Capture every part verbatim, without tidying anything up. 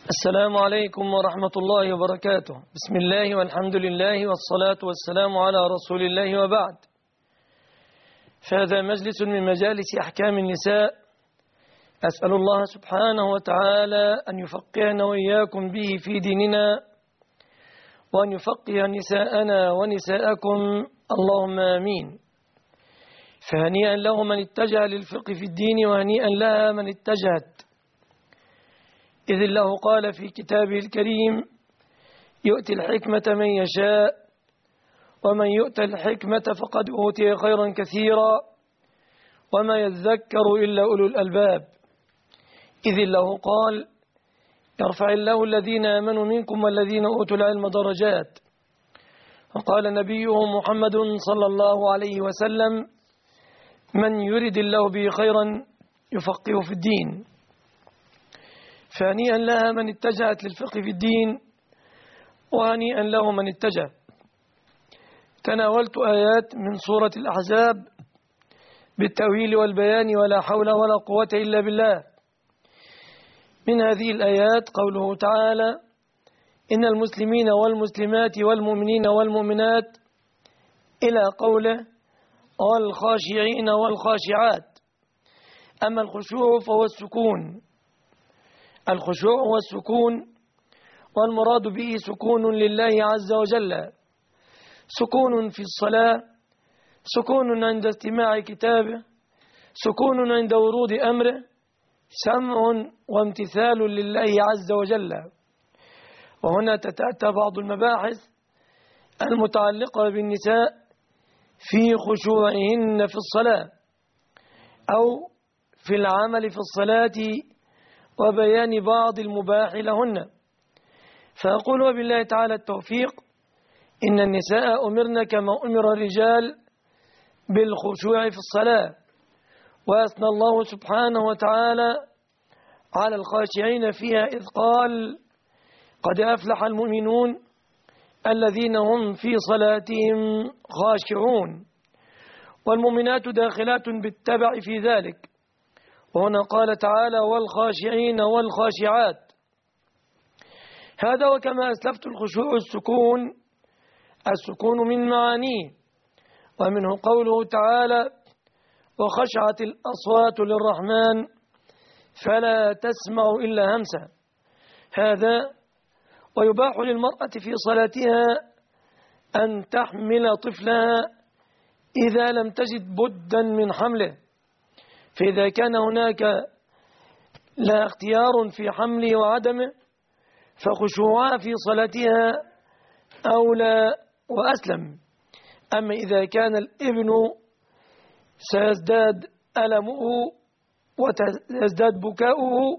السلام عليكم ورحمة الله وبركاته. بسم الله والحمد لله والصلاة والسلام على رسول الله وبعد. فهذا مجلس من مجالس أحكام النساء، أسأل الله سبحانه وتعالى أن يفقهنا وإياكم به في ديننا، وأن يفقه نساءنا ونساءكم، اللهم آمين. فهنيئا له من اتجه للفقه في الدين، وهنيئا لها من اتجهت، إذ الله قال في كتابه الكريم: يؤتي الحكمة من يشاء ومن يؤت الحكمة فقد أوتي خيرا كثيرا وما يذكر إلا أولو الألباب. إذ الله قال: يرفع الله الذين آمنوا منكم والذين أوتوا العلم درجات. وقال نبيه محمد صلى الله عليه وسلم: من يرد الله به خيرا يفقه في الدين. فهنيئا لها من اتجهت للفقه في الدين، وهنيئا له من اتجه. تناولت آيات من سورة الأحزاب بالتأويل والبيان، ولا حول ولا قوة إلا بالله. من هذه الآيات قوله تعالى: إن المسلمين والمسلمات والمؤمنين والمؤمنات، إلى قوله: والخاشعين والخاشعات. أما الخشوع فهو السكون، الخشوع هو السكون، والمراد به سكون لله عز وجل، سكون في الصلاة، سكون عند استماع كتابه، سكون عند ورود أمره، سمع وامتثال لله عز وجل. وهنا تتأتى بعض المباحث المتعلقة بالنساء في خشوعهن في الصلاة أو في العمل في الصلاة، وبيان بعض المباح لهن. فأقول وبالله تعالى التوفيق: إن النساء أمرن كما أمر الرجال بالخشوع في الصلاة. وأثنى الله سبحانه وتعالى على الخاشعين فيها إذ قال: قد أفلح المؤمنون الذين هم في صلاتهم خاشعون. والمؤمنات داخلات بالتبع في ذلك. وهنا قال تعالى: والخاشعين والخاشعات. هذا وكما أسلفت الخشوع السكون، السكون من معانيه، ومنه قوله تعالى: وخشعت الأصوات للرحمن فلا تسمع إلا همسا. هذا ويباح للمرأة في صلاتها أن تحمل طفلها إذا لم تجد بدا من حمله، فإذا كان هناك لا اختيار في حمله وعدمه فخشوعها في صلاتها أولى وأسلم. أما إذا كان الابن سيزداد ألمه ويزداد بكاؤه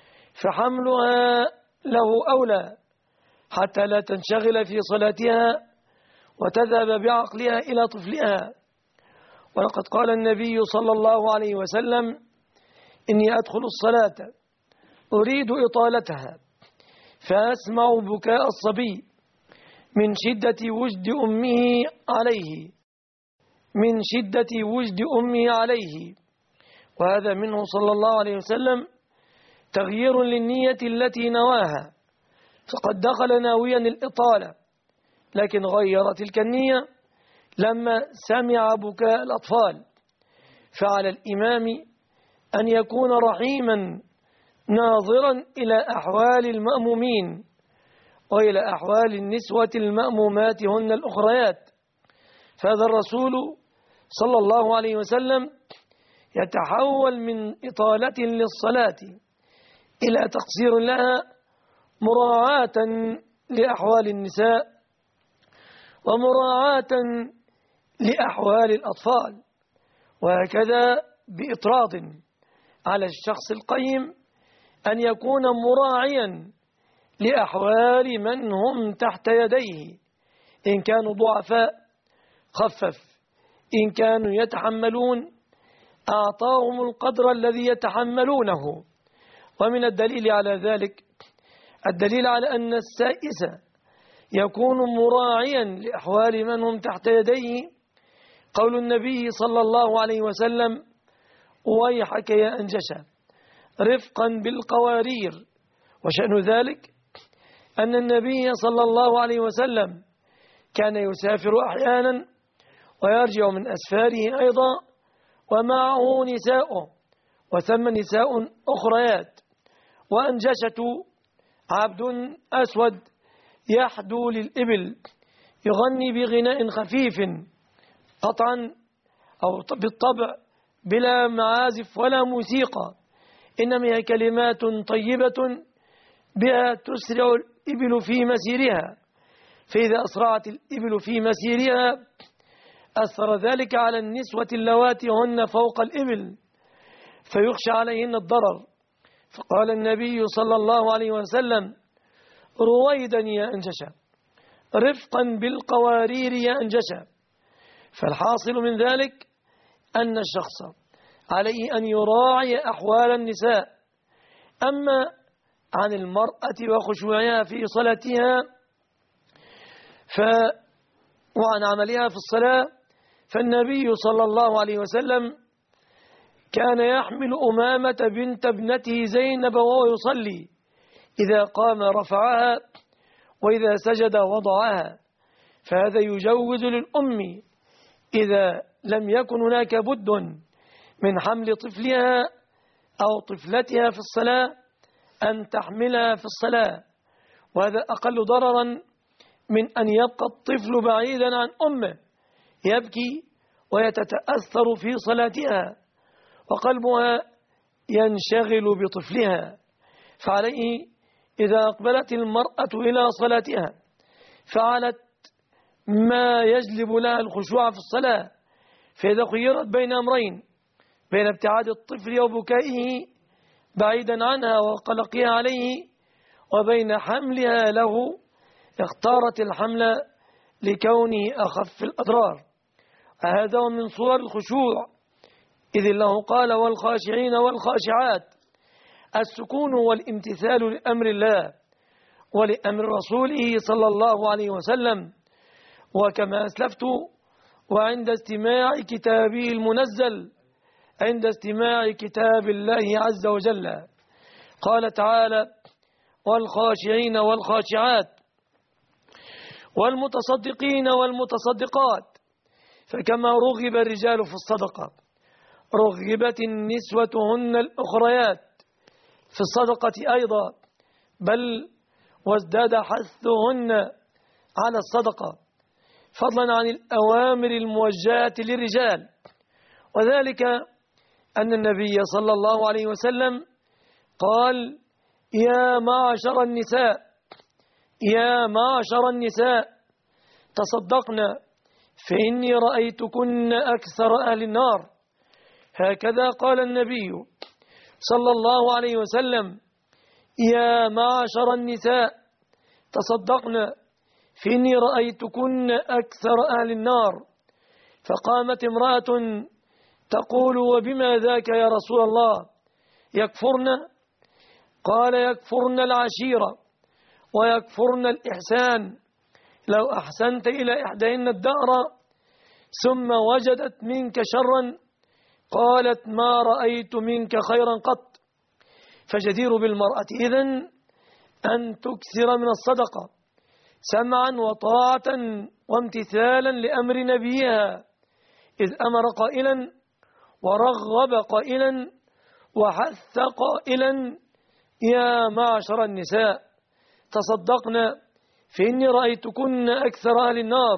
فحملها له أولى، حتى لا تنشغل في صلاتها وتذهب بعقلها إلى طفلها. ولقد قال النبي صلى الله عليه وسلم: إني أدخل الصلاة أريد إطالتها فأسمع بكاء الصبي من شدة وجد أمه عليه من شدة وجد أمه عليه. وهذا منه صلى الله عليه وسلم تغيير للنية التي نواها، فقد دخل ناويا الإطالة لكن غير تلك النية لما سمع بكاء الأطفال. فعلى الإمام أن يكون رحيما ناظرا إلى أحوال المأمومين وإلى أحوال النسوة المأمومات هن الأخريات. فهذا الرسول صلى الله عليه وسلم يتحول من إطالة للصلاة إلى تقصير لها، مراعاة لأحوال النساء ومراعاة لأحوال الأطفال. وهكذا بإطراد على الشخص القيم أن يكون مراعيا لأحوال من هم تحت يديه. إن كانوا ضعفاء خفف، إن كانوا يتحملون أعطاهم القدر الذي يتحملونه. ومن الدليل على ذلك الدليل على أن السائس يكون مراعيا لأحوال من هم تحت يديه قول النبي صلى الله عليه وسلم: ويحك يا أنجشة رفقا بالقوارير وشأن ذلك أن النبي صلى الله عليه وسلم كان يسافر أحيانا ويرجع من أسفاره أيضا ومعه نساؤه، وثم نساء أخريات، وأنجشة عبد أسود يحدو للإبل يغني بغناء خفيف قطعا أو بالطبع بلا معازف ولا موسيقى، إنما هي كلمات طيبة بها تسرع الإبل في مسيرها، فإذا أسرعت الإبل في مسيرها أثر ذلك على النسوة اللواتي هن فوق الإبل فيخشى عليهن الضرر. فقال النبي صلى الله عليه وسلم: رويدا يا أنجشة، رفقا بالقوارير يا أنجشة. فالحاصل من ذلك أن الشخص عليه أن يراعي أحوال النساء. أما عن المرأة وخشوعها في صلاتها ف وعن عملها في الصلاة، فالنبي صلى الله عليه وسلم كان يحمل أمامة بنت ابنته زينب وهو يصلي، إذا قام رفعها وإذا سجد وضعها، فهذا يجوز للأم إذا لم يكن هناك بد من حمل طفلها أو طفلتها في الصلاة أن تحملها في الصلاة، وهذا أقل ضررا من أن يبقى الطفل بعيدا عن أمه يبكي ويتتأثر في صلاتها وقلبها ينشغل بطفلها. فعليه إذا أقبلت المرأة إلى صلاتها فعلت ما يجلب لها الخشوع في الصلاة، فإذا خيرت بين أمرين، بين ابتعاد الطفل وبكائه بعيدا عنها وقلقها عليه وبين حملها له، اختارت الحمل لكونه أخف الأضرار. هذا من صور الخشوع، إذ الله قال: والخاشعين والخاشعات، السكون والامتثال لأمر الله ولأمر رسوله صلى الله عليه وسلم. وكما أسلفت، وعند استماع كتابه المنزل، عند استماع كتاب الله عز وجل، قال تعالى: والخاشعين والخاشعات والمتصدقين والمتصدقات. فكما رغب الرجال في الصدقة رغبت النسوة هن الأخريات في الصدقة أيضا، بل وازداد حثهن على الصدقة فضلا عن الأوامر الموجهة للرجال. وذلك أن النبي صلى الله عليه وسلم قال: يا معشر النساء يا معشر النساء تصدقن فإني رأيتكن أكثر أهل النار. هكذا قال النبي صلى الله عليه وسلم: يا معشر النساء تصدقن فإني رأيتكن أكثر أهل النار. فقامت امرأة تقول: وبما ذاك يا رسول الله؟ يكفرن؟ قال: يكفرن العشيرة ويكفرن الإحسان. لو أحسنت إلى إحداهن الدهر ثم وجدت منك شرا قالت: ما رأيت منك خيرا قط. فجدير بالمرأة إذن أن تكثر من الصدقة سمعا وطاعة وامتثالا لأمر نبيها، إذ أمر قائلا ورغب قائلا وحث قائلا: يا معشر النساء تصدقن فإني رأيتكن أكثر أهل النار.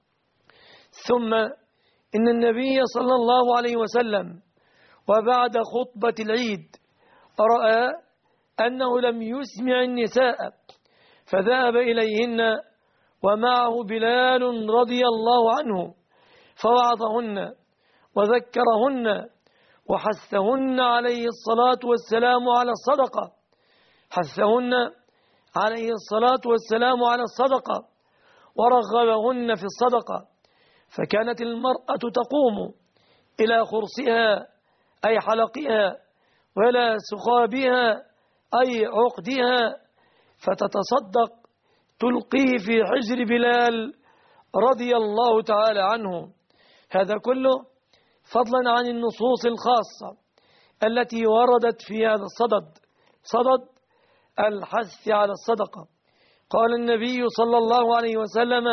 ثم إن النبي صلى الله عليه وسلم وبعد خطبة العيد رأى أنه لم يسمع النساء فذهب إليهن ومعه بلال رضي الله عنه فوعظهن وذكرهن وحثهن عليه الصلاة والسلام على الصدقة حثهن عليه الصلاة والسلام على الصدقة ورغبهن في الصدقة. فكانت المرأة تقوم إلى خرصها أي حلقها ولا سخابها أي عقدها فتتصدق تلقيه في حجر بلال رضي الله تعالى عنه. هذا كله فضلا عن النصوص الخاصة التي وردت في هذا الصدد، صدد الحث على الصدقة. قال النبي صلى الله عليه وسلم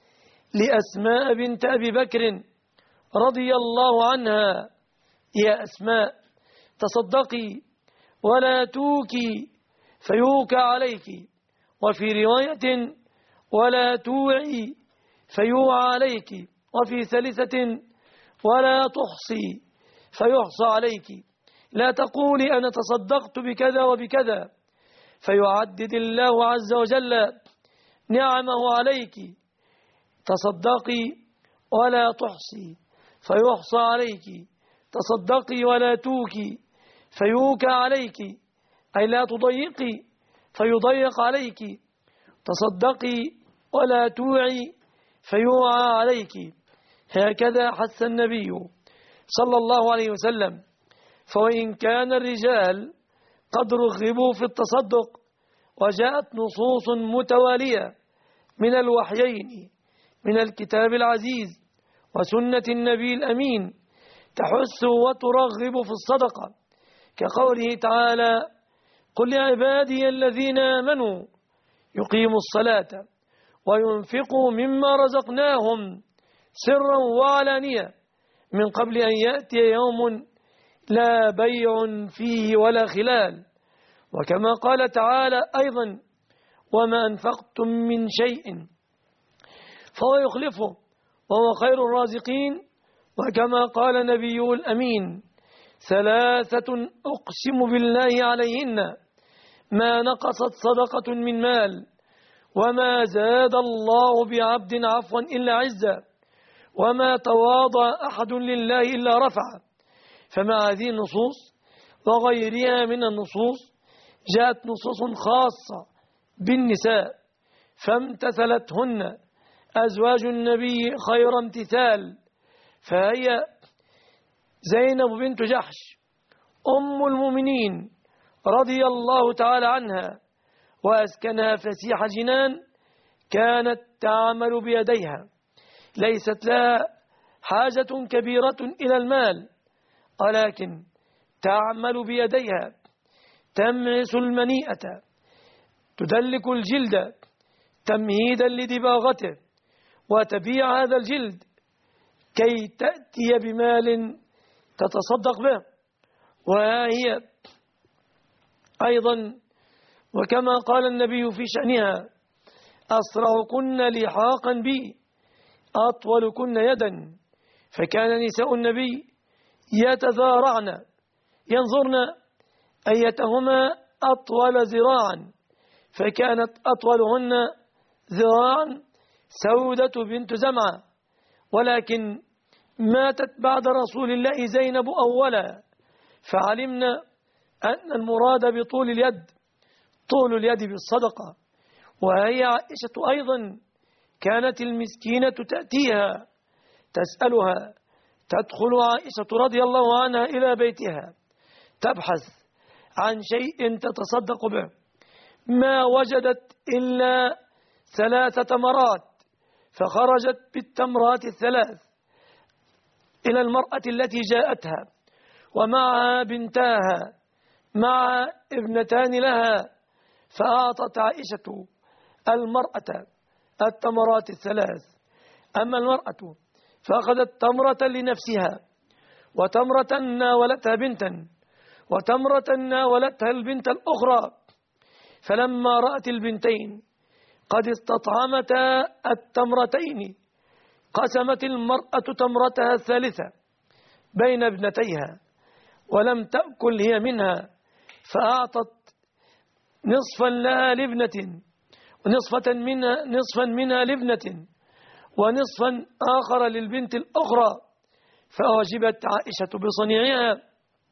لأسماء بنت أبي بكر رضي الله عنها: يا أسماء تصدقي ولا توكي فيوكى عليك، وفي رواية ولا توعي فيوعى عليك، وفي ثالثة ولا تحصي فيحصى عليك. لا تقولي أنا تصدقت بكذا وبكذا فيعدد الله عز وجل نعمه عليك. تصدقي ولا تحصي فيحصى عليك، تصدقي ولا توكي فيوكى عليك، أي لا تضيقي فيضيق عليك، تصدقي ولا توعي فيوعى عليك. هكذا حث النبي صلى الله عليه وسلم. فوإن كان الرجال قد رغبوا في التصدق وجاءت نصوص متوالية من الوحيين من الكتاب العزيز وسنة النبي الأمين تحث وترغب في الصدقة، كقوله تعالى: قل لعبادي الذين آمنوا يقيموا الصلاة وينفقوا مما رزقناهم سرا وعلانية من قبل أن يأتي يوم لا بيع فيه ولا خلال. وكما قال تعالى أيضا: وما أنفقتم من شيء فهو يخلفه وهو خير الرازقين. وكما قال نبيه الأمين: ثلاثة أقسم بالله عليهن ما نقصت صدقة من مال وما زاد الله بعبد عفوا إلا عزا وما تواضع أحد لله إلا رفع. فمع هذه النصوص وغيرها من النصوص جاءت نصوص خاصة بالنساء فامتثلتهن أزواج النبي خير امتثال، فهي زينب بنت جحش أم المؤمنين رضي الله تعالى عنها وأسكنها فسيح جنان، كانت تعمل بيديها، ليست لها حاجة كبيرة إلى المال، ولكن تعمل بيديها، تمعس المنيئة، تدلك الجلد تمهيدا لدباغته، وتبيع هذا الجلد كي تأتي بمال تتصدق به. وهي أيضا وكما قال النبي في شأنها: أسرعكن لحاقا بي أطولكن يدا. فكان نساء النبي يتذارعن ينظرن أيتهما أطول ذراعا، فكانت أطولهن ذراعا سودة بنت زمعة، ولكن ماتت بعد رسول الله زينب أولا، فعلمنا أن المراد بطول اليد طول اليد بالصدقة. وهي عائشة أيضا كانت المسكينة تأتيها تسألها، تدخل عائشة رضي الله عنها إلى بيتها تبحث عن شيء تتصدق به، ما وجدت إلا ثلاث تمرات، فخرجت بالتمرات الثلاث إلى المرأة التي جاءتها ومعها بنتاها مع ابنتان لها، فأعطت عائشة المرأة التمرات الثلاث. أما المرأة فأخذت تمرة لنفسها وتمرة ناولتها بنتا وتمرة ناولتها البنت الأخرى، فلما رأت البنتين قد استطعمتا التمرتين قسمت المرأة تمرتها الثالثة بين ابنتيها ولم تأكل هي منها، فأعطت نصفا لها لابنة ونصفا منها, نصفا منها لابنة ونصفا آخر للبنت الأخرى، فأعجبت عائشة بصنيعها.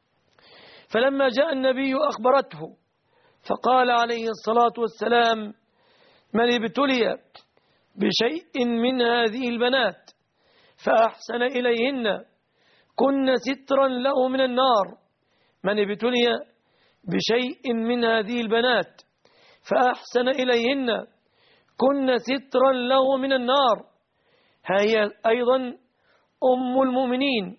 فلما جاء النبي أخبرته فقال عليه الصلاة والسلام: من ابتلي بشيء من هذه البنات فأحسن إليهن كن سترا له من النار. من ابتلي بشيء من هذه البنات فأحسن إليهن كن سترا له من النار. هي أيضا أم المؤمنين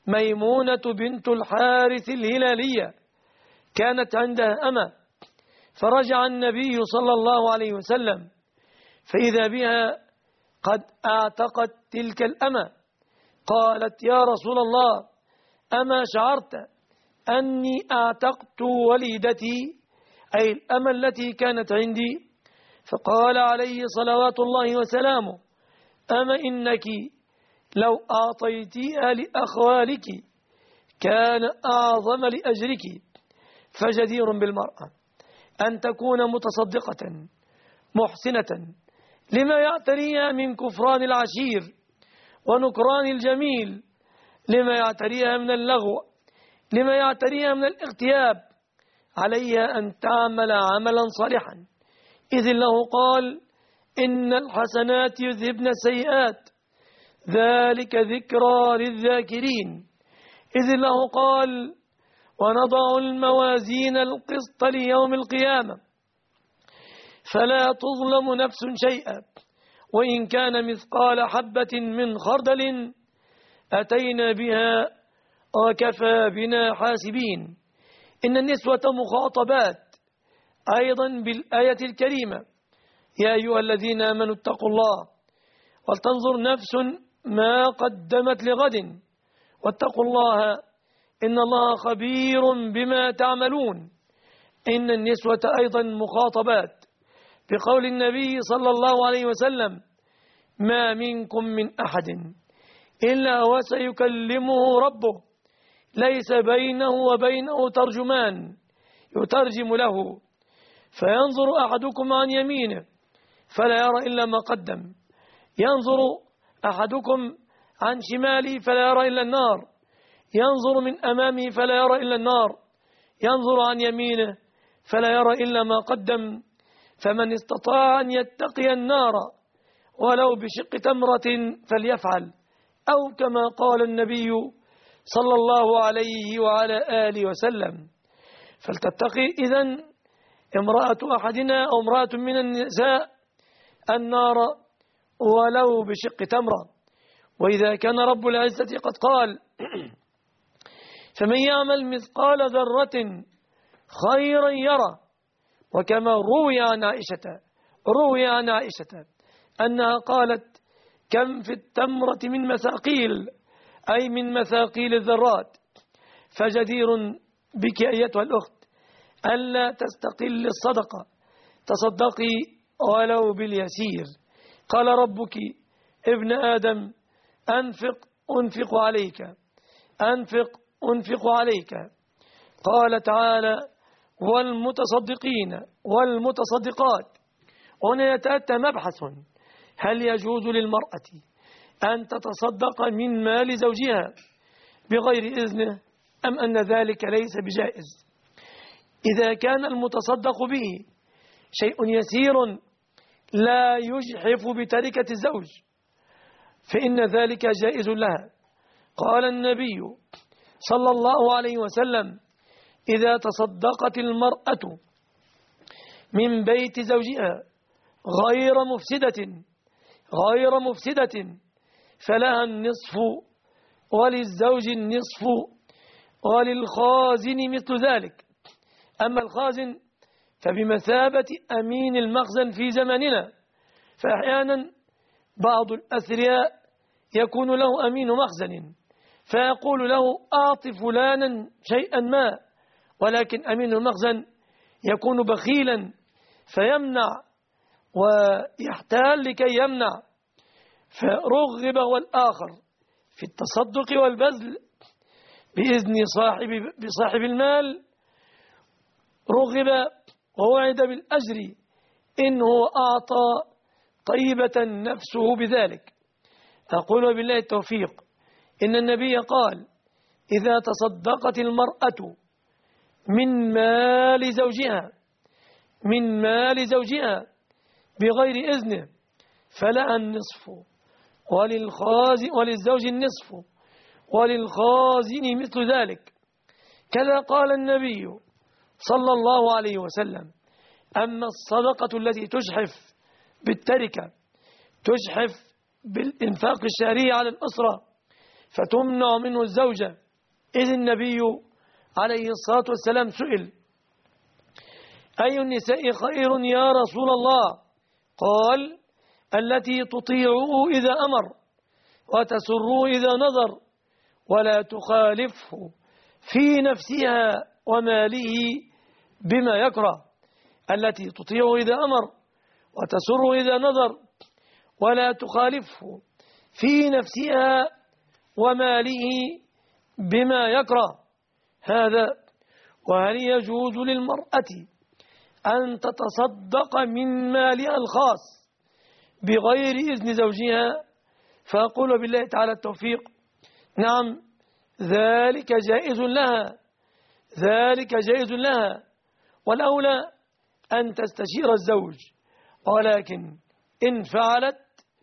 ميمونة بنت الحارث الهلالية، كانت عندها أمة فرجع النبي صلى الله عليه وسلم فإذا بها قد اعتقت تلك الأمة. قالت: يا رسول الله، أما شعرت أني اعتقت وليدتي، أي الأمة التي كانت عندي؟ فقال عليه صلوات الله وسلامه: أما إنك لو أعطيتيها لأخوالك كان أعظم لأجرك. فجدير بالمرأة أن تكون متصدقة محسنة لما يعتريها من كفران العشير ونكران الجميل، لما يعتريها من اللغو، لما يعتريها من الاغتياب. عليها أن تعمل عملا صالحا، إذ الله قال: إن الحسنات يذهبن السيئات، ذلك ذكرى للذاكرين. إذ الله قال: ونضع الموازين القسط ليوم القيامة فلا تظلم نفس شيئا، وإن كان مثقال حبة من خردل أتينا بها وكفى بنا حاسبين. إن النسوة مخاطبات أيضا بالآية الكريمة: يا أيها الذين آمنوا اتقوا الله ولتنظر نفس ما قدمت لغد واتقوا الله إن الله خبير بما تعملون. إن النسوة أيضا مخاطبات بقول النبي صلى الله عليه وسلم: ما منكم من أحد إلا وسيكلمه ربه ليس بينه وبينه ترجمان يترجم له، فينظر أحدكم عن يمينه فلا يرى إلا ما قدم، ينظر أحدكم عن شماله فلا يرى إلا النار، ينظر من أمامه فلا يرى إلا النار، ينظر عن يمينه فلا يرى إلا ما قدم. فمن استطاع أن يتقي النار ولو بشق تمرة فليفعل، أو كما قال النبي صلى الله عليه وعلى آله وسلم. فلتتقي إذن امرأة أحدنا أو امرأة من النساء النار ولو بشق تمرة. وإذا كان رب العزة قد قال: فمن يعمل مثقال ذرة خيرا يرى. وكما روي عن عائشة روي عن عائشة أنها قالت: كم في التمرة من مثاقيل، أي من مثاقيل الذرات. فجدير بك أيتها الأخت ألا تستقل الصدقة، تصدقي ولو باليسير. قال ربك: ابن آدم أنفق أنفق عليك، أنفق أنفق عليك. قال تعالى: والمتصدقين والمتصدقات. هنا يتأتى مبحث: هل يجوز للمرأة أن تتصدق من مال زوجها بغير إذنه، أم أن ذلك ليس بجائز؟ إذا كان المتصدق به شيء يسير لا يجحف بتركة الزوج فإن ذلك جائز لها. قال النبي صلى الله عليه وسلم: إذا تصدقت المرأة من بيت زوجها غير مفسدة غير مفسدة فلها النصف وللزوج النصف وللخازن مثل ذلك. أما الخازن فبمثابة أمين المخزن في زماننا، فأحيانا بعض الأثرياء يكون له أمين مخزن فيقول له: أعط فلانا شيئا ما، ولكن أمين المخزن يكون بخيلا فيمنع ويحتال لكي يمنع. فرغب والآخر في التصدق والبذل بإذن صاحب بصاحب المال، رغب ووعد بالأجر إنه أعطى طيبة نفسه بذلك. أقول بالله التوفيق: إن النبي قال: إذا تصدقت المرأة من مال زوجها من مال زوجها بغير إذنه فلها النصف وللخازن وللزوج النصف وللخازن مثل ذلك. كذا قال النبي صلى الله عليه وسلم: أما الصدقة التي تجحف بالتركة، تجحف بالإنفاق الشهري على الأسرة، فتمنع منه الزوجة، إذ النبي عليه الصلاة والسلام سئل: أي النساء خير يا رسول الله؟ قال التي تطيعه إذا أمر وتسره إذا نظر ولا تخالفه في نفسها وماله بما يكره. التي تطيعه إذا أمر وتسره إذا نظر ولا تخالفه في نفسها وماله بما يكره. هذا. وهل يجوز للمرأة أن تتصدق من مالها الخاص بغير إذن زوجها؟ فأقول بالله تعالى التوفيق نعم، ذلك جائز لها، ذلك جائز لها، والأولى أن تستشير الزوج، ولكن إن فعلت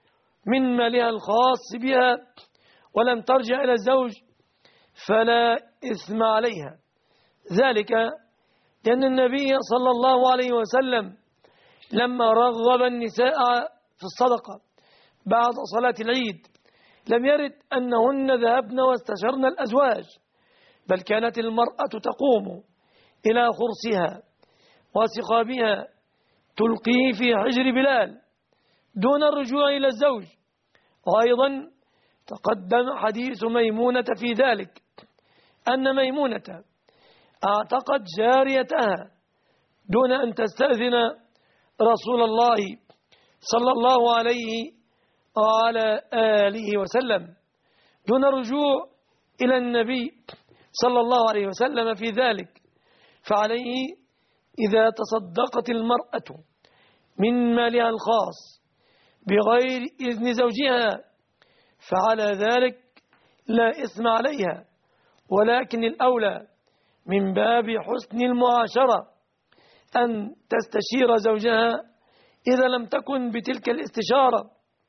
من مالها الخاص بها ولم ترجع إلى الزوج فلا إثم عليها. ذلك لأن النبي صلى الله عليه وسلم لما رغب النساء في الصدقة بعد صلاة العيد لم يرد أنهن ذهبن واستشرن الأزواج، بل كانت المرأة تقوم إلى خرصها وسقابها تلقيه في حجر بلال دون الرجوع إلى الزوج. وأيضا تقدم حديث ميمونة في ذلك، أن ميمونة اعتقت جاريتها دون أن تستأذن رسول الله صلى الله عليه وعلى آله وسلم، دون الرجوع إلى النبي صلى الله عليه وسلم في ذلك. فعليه إذا تصدقت المرأة من مالها الخاص بغير إذن زوجها فعلى ذلك لا إثم عليها، ولكن الأولى من باب حسن المعاشرة أن تستشير زوجها إذا لم تكن بتلك الاستشارة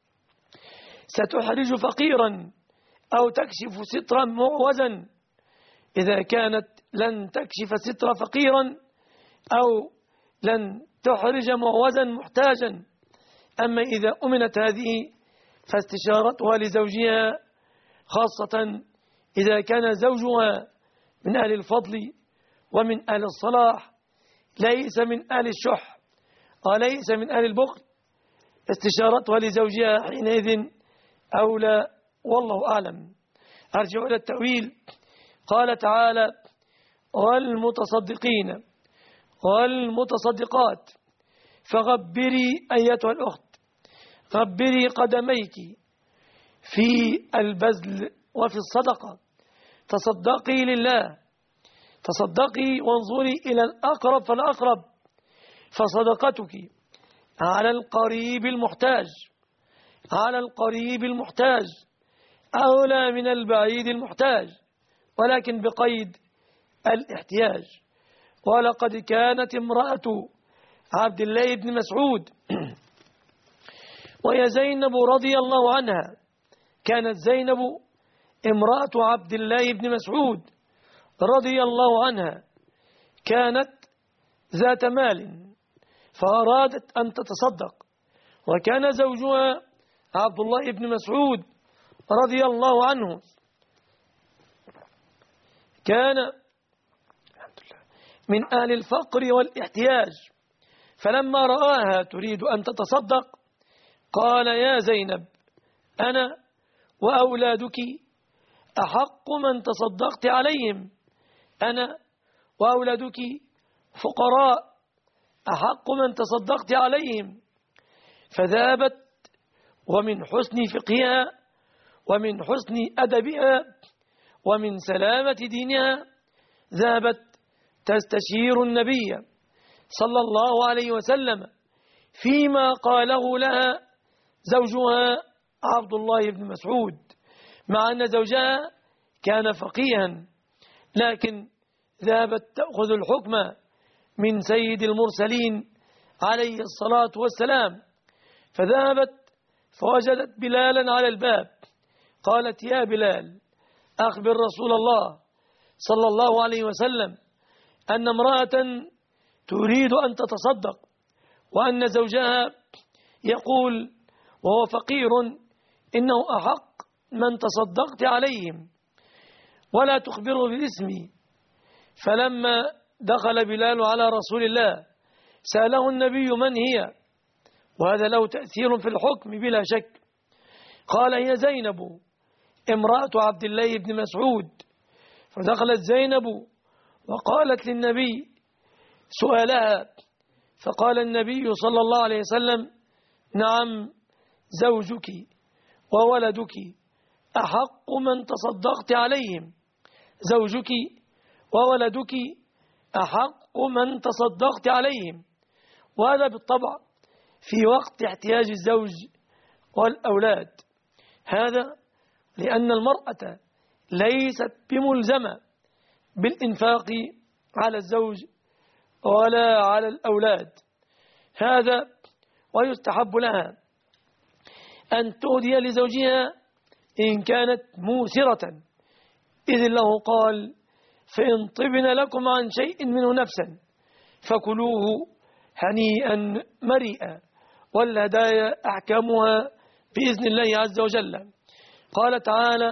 ستحرج فقيرا أو تكشف سترا معوزا. إذا كانت لن تكشف ستر فقيرا أو لن تحرج معوزا محتاجا. أما إذا أمنت هذه فاستشارتها لزوجها، خاصة إذا كان زوجها من أهل الفضل ومن أهل الصلاح ليس من أهل الشح وليس من أهل البخل، استشارتها لزوجها حينئذ أولى، والله أعلم. أرجع إلى التأويل. قال تعالى والمتصدقين والمتصدقات فغبري أيتها الأخت، غبري قدميك في البذل وفي الصدقة، تصدقي لله، تصدقي وانظري إلى الأقرب فالأقرب، فصدقتك على القريب المحتاج على القريب المحتاج أولى من البعيد المحتاج، ولكن بقيد الاحتياج. ولقد كانت امرأة عبد الله بن مسعود وهي زينب رضي الله عنها، كانت زينب امرأة عبد الله بن مسعود رضي الله عنها، كانت ذات مال فأرادت أن تتصدق، وكان زوجها عبد الله بن مسعود رضي الله عنه كان من أهل الفقر والاحتياج، فلما رآها تريد أن تتصدق قال يا زينب أنا وأولادك أحق من تصدقت عليهم، أنا وأولادك فقراء أحق من تصدقت عليهم. فذهبت ومن حسن فقهها ومن حسن أدبها ومن سلامة دينها ذهبت تستشير النبي صلى الله عليه وسلم فيما قاله لها زوجها عبد الله بن مسعود، مع أن زوجها كان فقيها، لكن ذهبت تأخذ الحكم من سيد المرسلين عليه الصلاة والسلام. فذهبت فوجدت بلالا على الباب، قالت يا بلال أخبر رسول الله صلى الله عليه وسلم أن امرأة تريد أن تتصدق وأن زوجها يقول وهو فقير إنه أحق من تصدقت عليهم ولا تخبره باسمي. فلما دخل بلال على رسول الله سأله النبي من هي، وهذا له تأثير في الحكم بلا شك. قال هي زينب امرأة عبد الله بن مسعود. فدخلت زينب وقالت للنبي سؤالها، فقال النبي صلى الله عليه وسلم نعم زوجك وولدك أحق من تصدقت عليهم، زوجك وولدك أحق من تصدقت عليهم. وهذا بالطبع في وقت احتياج الزوج والأولاد، هذا لأن المرأة ليست بملزمة بالإنفاق على الزوج ولا على الأولاد، هذا ويستحب لها أن تهدي لزوجها إن كانت موسرة، إذ له قال فإن طبن لكم عن شيء منه نفسا فكلوه هنيئا مريئا، والهدايا أحكامها بإذن الله عز وجل. قال تعالى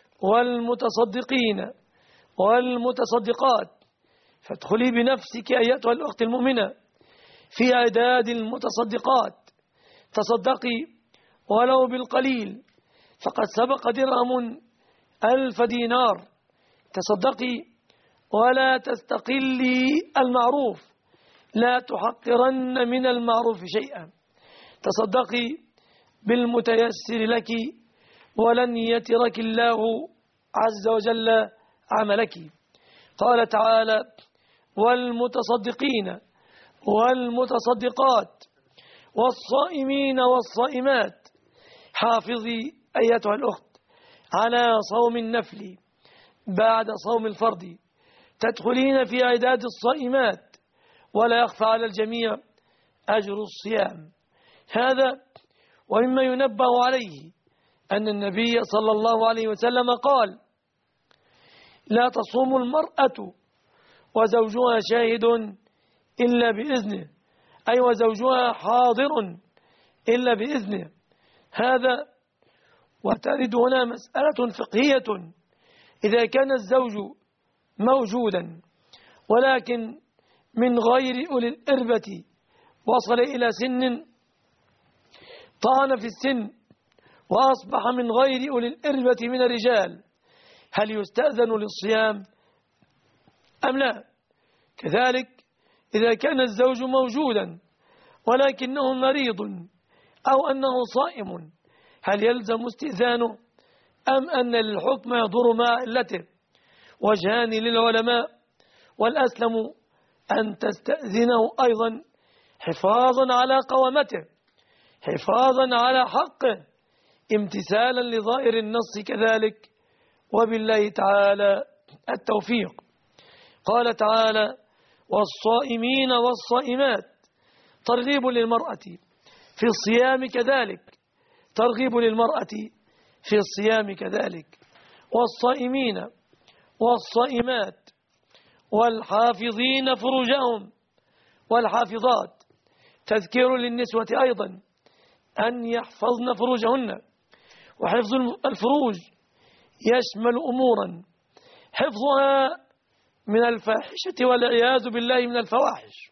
والمتصدقين والمتصدقات، فادخلي بنفسك أيتها الأخت المؤمنة في عداد المتصدقات، تصدقي ولو بالقليل، فقد سبق درهم ألف دينار. تصدقي ولا تستقلي المعروف، لا تحقرن من المعروف شيئا. تصدقي بالمتيسر لك ولن يترك الله عز وجل عملك. قال تعالى والمتصدقين والمتصدقات والصائمين والصائمات. حافظي أيتها الأخت على صوم النفل بعد صوم الفرض، تدخلين في عداد الصائمات، ولا يخفى على الجميع أجر الصيام. هذا ومما ينبه عليه أن النبي صلى الله عليه وسلم قال لا تصوم المرأة وزوجها شاهد إلا بإذنه، أي وزوجها حاضر إلا بإذنه. هذا وترد هنا مسألة فقهية، إذا كان الزوج موجودا ولكن من غير أولي الإربة وصل إلى سن طعن في السن وأصبح من غير أولي الإربة من الرجال، هل يستأذن للصيام أم لا؟ كذلك إذا كان الزوج موجودا ولكنه مريض أو أنه صائم، هل يلزم استئذانه أم أن للحكم يضر مع علته؟ وجهان للعلماء، والأسلم أن تستأذنه أيضا حفاظا على قوامته، حفاظا على حقه، امتثالا لظاهر النص كذلك، وبالله تعالى التوفيق. قال تعالى والصائمين والصائمات، ترغيب للمرأة في الصيام كذلك، ترغيب للمرأة في الصيام كذلك. والصائمين والصائمات والحافظين فروجهم والحافظات، تذكير للنسوة أيضا أن يحفظن فروجهن. وحفظ الفروج يشمل أمورا، حفظها من الفاحشة والعياذ بالله من الفواحش،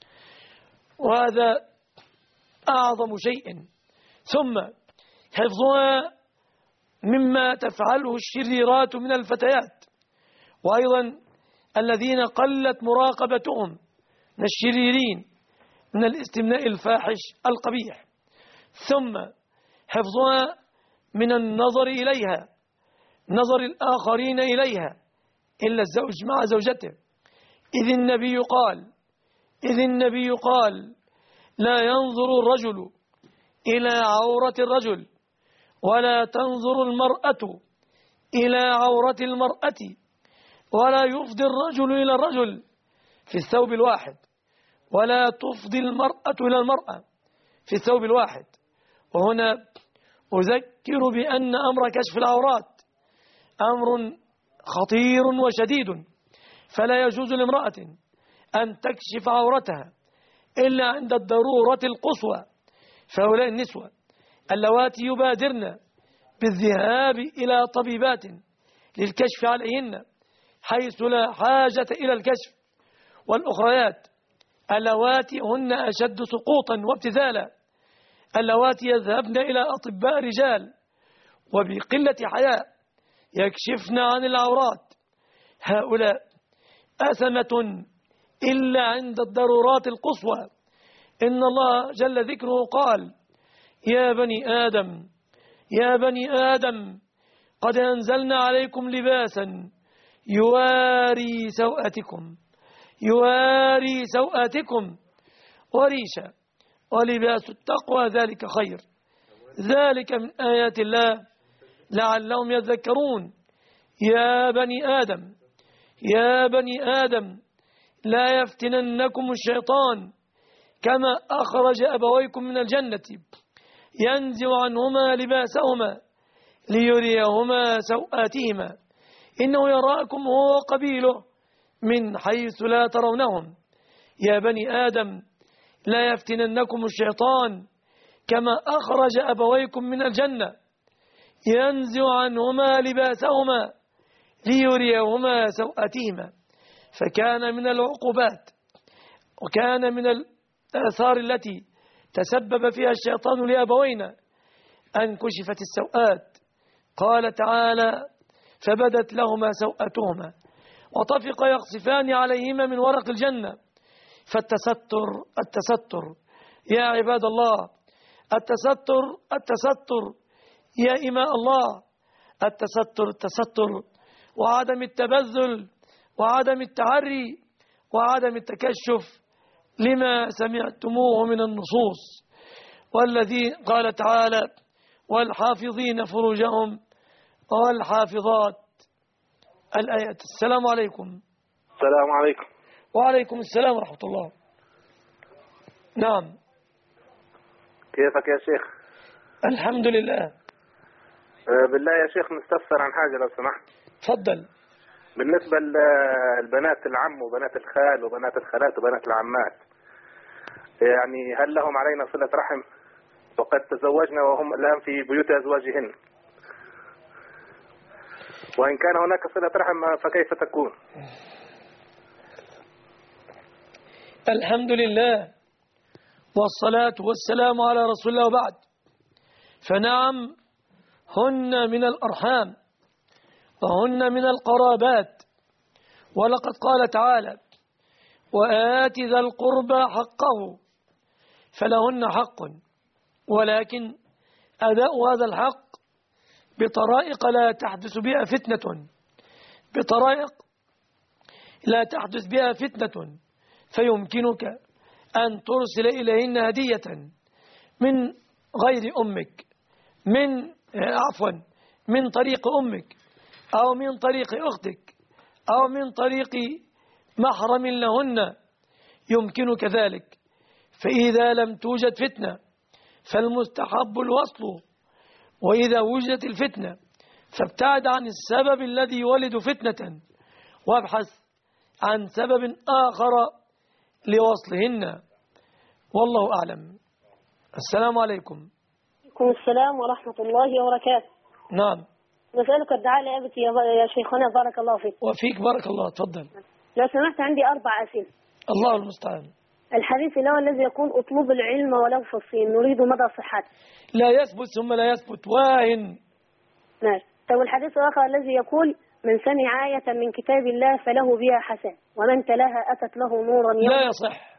وهذا أعظم شيء، ثم حفظها مما تفعله الشريرات من الفتيات، وأيضا الذين قلت مراقبتهم من الشريرين من الاستمناء الفاحش القبيح، ثم حفظها من النظر إليها، نظر الآخرين إليها إلا الزوج مع زوجته، إذ النبي قال إذ النبي قال لا ينظر الرجل إلى عورة الرجل ولا تنظر المرأة إلى عورة المرأة ولا يفضي الرجل إلى الرجل في الثوب الواحد ولا تفضي المرأة إلى المرأة في الثوب الواحد. وهنا أذكر بأن أمر كشف العورات أمر خطير وشديد، فلا يجوز لامرأة أن تكشف عورتها إلا عند الضرورة القصوى. فهؤلاء النسوة اللواتي يبادرن بالذهاب إلى طبيبات للكشف عليهن حيث لا حاجة إلى الكشف، والأخريات اللواتي هن أشد سقوطا وابتذالا، اللواتي يذهبن إلى أطباء رجال وبقلة حياء يكشفن عن العورات، هؤلاء أثمة إلا عند الضرورات القصوى. إن الله جل ذكره قال: يا بني آدم يا بني آدم قد أنزلنا عليكم لباسا يواري سوءاتكم يواري سوءاتكم وريشا ولباس التقوى ذلك خير، ذلك من آيات الله لعلهم يذكرون. يا بني آدم يا بني آدم لا يفتننكم الشيطان كما أخرج أبويكم من الجنة ينزع عنهما لباسهما ليريهما سوآتهما إنه يراكم هو قبيله من حيث لا ترونهم. يا بني آدم لا يفتننكم الشيطان كما أخرج أبويكم من الجنة ينزع عنهما لباسهما ليريهما سوآتهما. فكان من العقوبات وكان من الآثار التي تسبب فيها الشيطان لأبوينا أن كشفت السوآت. قال تعالى: فبدت لهما سوءتهما وطفق يخصفان عليهما من ورق الجنة. فالتستر التستر يا عباد الله، التستر التستر يا إماء الله، التستر التستر وعدم التبذل وعدم التعري وعدم التكشف لما سمعتموه من النصوص. والذي قال تعالى: والحافظين فروجهم والحافظات، الآيات. السلام عليكم. السلام عليكم. وعليكم السلام ورحمة الله. نعم. كيفك يا شيخ؟ الحمد لله. أه بالله يا شيخ نستفسر عن حاجة لو سمحت. تفضل. بالنسبة للبنات العم وبنات الخال وبنات الخالات وبنات العمات، يعني هل لهم علينا صلة رحم؟ وقد تزوجنا وهم الآن في بيوت أزواجهن، وإن كان هناك صلة رحم فكيف تكون؟ الحمد لله والصلاة والسلام على رسول الله. وبعد، فنعم هن من الأرحام وهن من القرابات. ولقد قال تعالى: وآت ذا القربى حقه، فلهن حق، ولكن أداء هذا الحق بطرائق لا تحدث بها فتنة بطرائق لا تحدث بها فتنة فيمكنك أن ترسل إليهن هدية من غير أمك، من عفوا من طريق أمك أو من طريق أختك أو من طريق محرم لهن، يمكنك ذلك. فإذا لم توجد فتنة فالمستحب الوصل، وإذا وجدت الفتنة فابتعد عن السبب الذي يولد فتنة وابحث عن سبب آخر لوصلهن، والله أعلم. السلام عليكم. وعليكم السلام ورحمة الله وبركاته. نعم. نسألك الدعاء لأبتي يا شيخنا بارك الله فيك. وفيك بارك الله. تفضل. لو سمحت عندي أربع أسئلة. الله المستعان. الحديث الأول الذي يقول اطلب العلم ولو في الصين نريد مدى صحته. لا يثبت ثم لا يثبت، واهن. ماشي. طب الحديث الآخر الذي يقول من سمع آية من كتاب الله فله بها حسن ومن تلاها أتت له نورا يوم. لا يصح.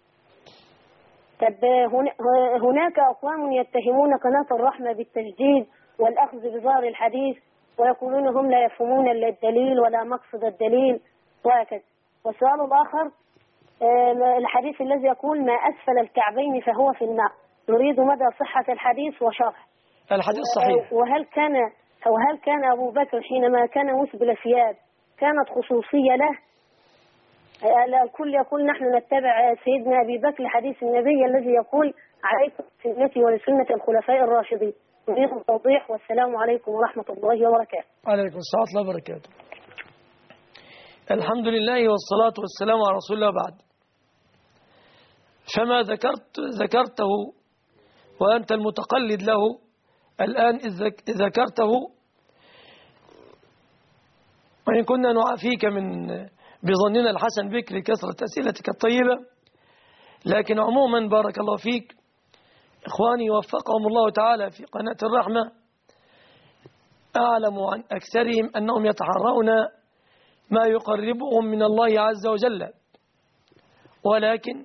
طب هناك أقوام يتهمون قناة الرحمة بالتجديد والأخذ بظاهر الحديث ويقولون هم لا يفهمون إلا الدليل ولا مقصد الدليل وهكذا. والسؤال الآخر الحديث الذي يقول ما أسفل الكعبين فهو في الماء، نريد مدى صحة الحديث وشرح الحديث صحيح. وهل كان وهل كان أبو بكر حينما كان مسبل ثياب كانت خصوصية له؟ الكل يقول نحن نتبع سيدنا أبي بكر حديث النبي الذي يقول عليكم بسنتي ولسنة الخلفاء الراشدين. نريد التوضيح والسلام عليكم ورحمة الله وبركاته. عليكم السلام ورحمة الله وبركاته. الحمد لله والصلاة والسلام على رسول الله. بعد، فما ذكرت ذكرته وأنت المتقلد له الآن إذ ذكرته، وإن كنا نعافيك من بظننا الحسن بك لكثرة أسئلتك الطيبة، لكن عموما بارك الله فيك إخواني وفقهم الله تعالى في قناة الرحمة، أعلم عن أكثرهم أنهم يتحرون ما يقربهم من الله عز وجل، ولكن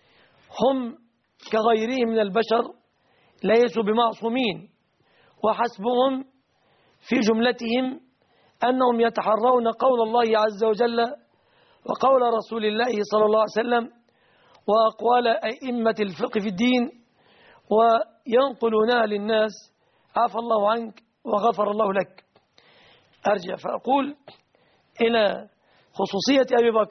هم كغيرهم من البشر ليسوا بمعصومين، وحسبهم في جملتهم أنهم يتحرون قول الله عز وجل وقول رسول الله صلى الله عليه وسلم وأقوال أئمة الفقه في الدين، وينقلونها للناس. عفى الله عنك وغفر الله لك. أرجع فأقول إلى خصوصية أبي بكر،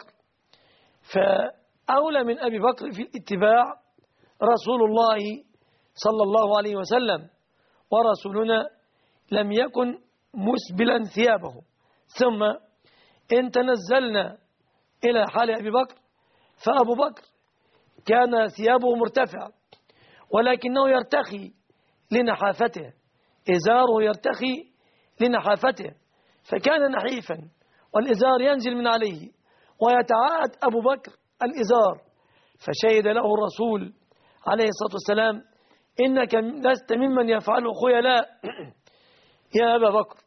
فأولى من أبي بكر في الاتباع رسول الله صلى الله عليه وسلم، ورسولنا لم يكن مسبلا ثيابه. ثم إن تنزلنا إلى حال أبي بكر، فأبو بكر كان ثيابه مرتفع ولكنه يرتخي لنحافته، إزاره يرتخي لنحافته، فكان نحيفا والإزار ينزل من عليه ويتعاهد أبو بكر الإزار، فشهد له الرسول عليه الصلاة والسلام: إنك لست ممن يفعله خيلاء يا أبا بكر.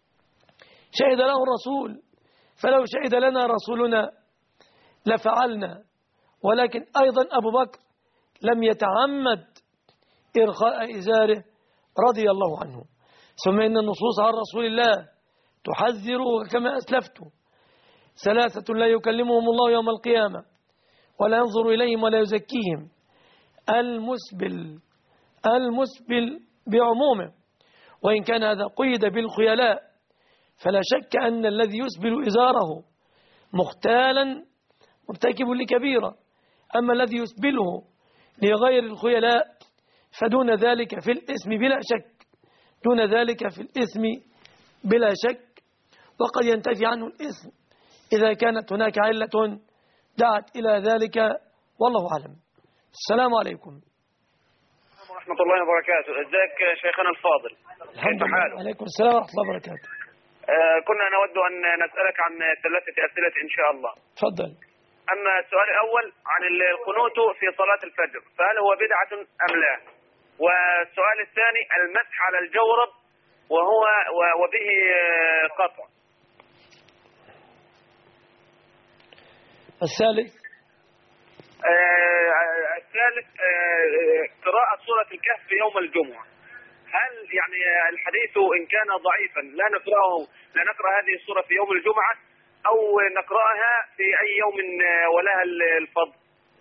شهد له الرسول، فلو شهد لنا رسولنا لفعلنا، ولكن أيضا أبو بكر لم يتعمد إرخاء إزاره رضي الله عنه. ثم إن النصوص عن رسول الله تحذر كما أسلفت: ثلاثة لا يكلمهم الله يوم القيامة ولا ينظر إليهم ولا يزكيهم، المسبل المسبل بعمومه، وإن كان هذا قيد بالخيلاء، فلا شك أن الذي يسبل إزاره مختالا مرتكب لكبيرة، أما الذي يسبله لغير الخيلاء فدون ذلك في الإثم بلا شك، دون ذلك في الإثم بلا شك، وقد ينتفي عنه الإثم إذا كانت هناك علة دعت إلى ذلك، والله أعلم. السلام عليكم ورحمة الله وبركاته. ازيك شيخنا الفاضل؟ الحمد لله. عليكم السلام ورحمة الله وبركاته. آه كنا نود أن نسألك عن ثلاثة أسئلة إن شاء الله. تفضل. أما السؤال الأول عن القنوت في صلاة الفجر، فهل هو بدعة أم لا؟ والسؤال الثاني المسح على الجورب وهو وبه قطع. الثالث آه الثالث آه قراءة سورة الكهف يوم الجمعة، هل يعني الحديث إن كان ضعيفا لا نقرأه لا نقرأ هذه السورة في يوم الجمعة، أو نقرأها في أي يوم ولها الفضل؟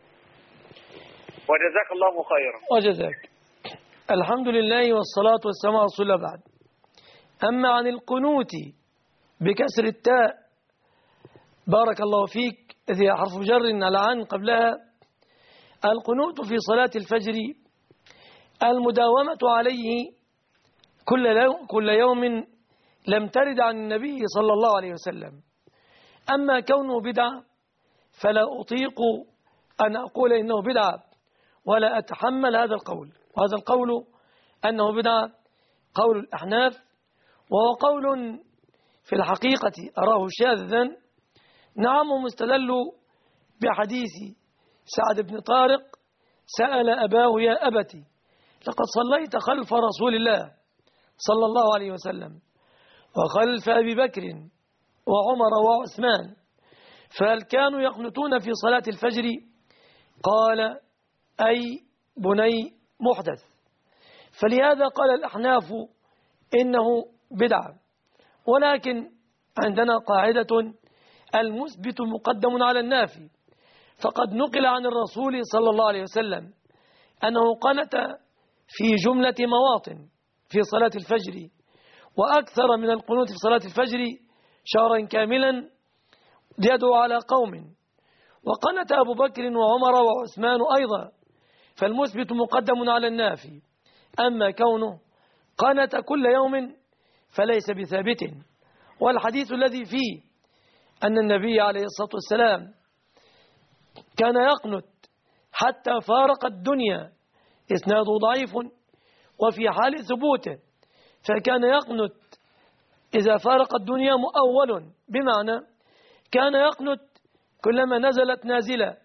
وجزاك الله خيرا. وجزاك. الحمد لله والصلاة والسلام على رسول الله. بعد، أما عن القنوت بكسر التاء بارك الله فيك، إذ حرف جر على عن قبلها، القنوت في صلاة الفجر المداومة عليه كل يوم لم ترد عن النبي صلى الله عليه وسلم. أما كونه بدعة فلا أطيق أن أقول إنه بدعة ولا أتحمل هذا القول، وهذا القول أنه بدعة قول الأحناف، وهو قول في الحقيقة أراه شاذا. نعم، مستدل بحديث سعد بن طارق سأل أباه: يا أبتي لقد صليت خلف رسول الله صلى الله عليه وسلم وخلف أبي بكر وعمر وعثمان، فهل كانوا يقنتون في صلاة الفجر؟ قال: أي بني محدث. فلهذا قال الأحناف إنه بدعة، ولكن عندنا قاعدة: المثبت مقدم على النافي، فقد نقل عن الرسول صلى الله عليه وسلم أنه قنت في جملة مواطن في صلاة الفجر، وأكثر من القنوت في صلاة الفجر شهرا كاملا يدعو على قوم، وقنت أبو بكر وعمر وعثمان أيضا، فالمثبت مقدم على النافي. أما كونه قنت كل يوم فليس بثابت. والحديث الذي فيه أن النبي عليه الصلاة والسلام كان يقنت حتى فارق الدنيا إسناده ضعيف، وفي حال ثبوته فكان يقنت إذا فارق الدنيا مؤول، بمعنى كان يقنت كلما نزلت نازلة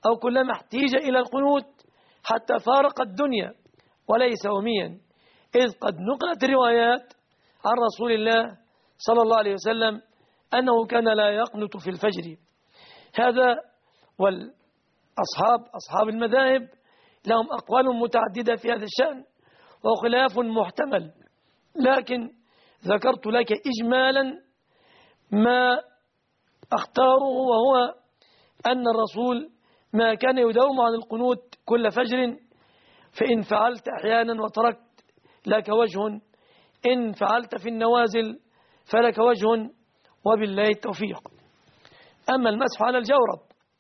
أو كلما احتيج إلى القنوت حتى فارق الدنيا وليس أميا، إذ قد نقلت روايات عن رسول الله صلى الله عليه وسلم أنه كان لا يقنط في الفجر. هذا والأصحاب أصحاب المذاهب لهم أقوال متعددة في هذا الشأن وخلاف محتمل، لكن ذكرت لك إجمالا ما أختاره، وهو أن الرسول ما كان يداوم عن القنوت كل فجر، فإن فعلت أحيانا وتركت لك وجه، إن فعلت في النوازل فلك وجه، وبالله التوفيق. أما المسح على الجورب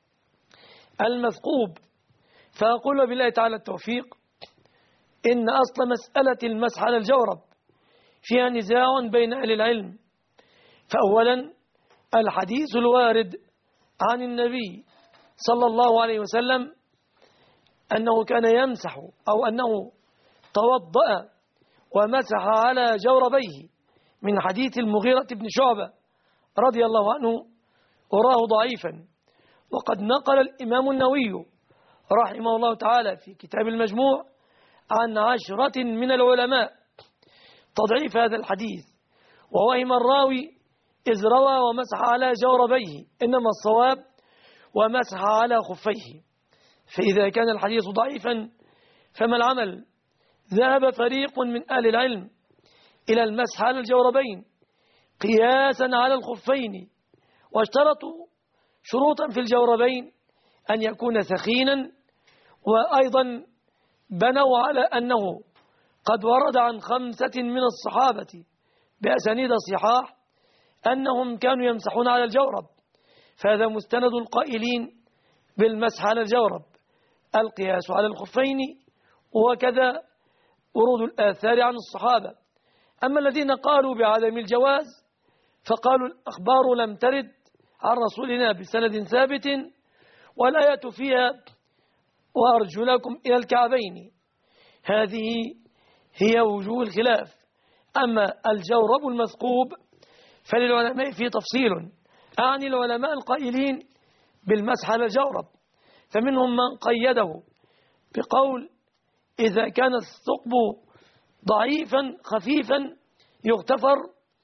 المثقوب فأقول بالله تعالى التوفيق إن أصل مسألة المسح على الجورب فيها نزاع بين أهل العلم. فأولا الحديث الوارد عن النبي صلى الله عليه وسلم أنه كان يمسح أو أنه توضأ ومسح على جوربيه من حديث المغيرة بن شعبة رضي الله عنه وراه ضعيفا، وقد نقل الإمام النووي رحمه الله تعالى في كتاب المجموع عن عشرة من العلماء تضعيف هذا الحديث، ووهم الراوي إذ روى ومسح على جوربيه، إنما الصواب ومسح على خفيه. فإذا كان الحديث ضعيفا فما العمل؟ ذهب فريق من أهل العلم إلى المسح على الجوربين قياسا على الخفين، واشترطوا شروطا في الجوربين أن يكون ثخينا، وأيضا بنوا على أنه قد ورد عن خمسة من الصحابة بأسانيد صحاح أنهم كانوا يمسحون على الجورب، فهذا مستند القائلين بالمسح على الجورب القياس على الخفين، وكذا ورود الآثار عن الصحابة. أما الذين قالوا بعدم الجواز فقالوا الأخبار لم ترد عن رسولنا بسند ثابت، والآية فيها وأرجلكم إلى الكعبين. هذه هي وجوه الخلاف. أما الجورب المثقوب فللعلماء فيه تفصيل، أعني العلماء القائلين بالمسح على الجورب، فمنهم من قيده بقول إذا كان الثقب ضعيفا خفيفا يغتفر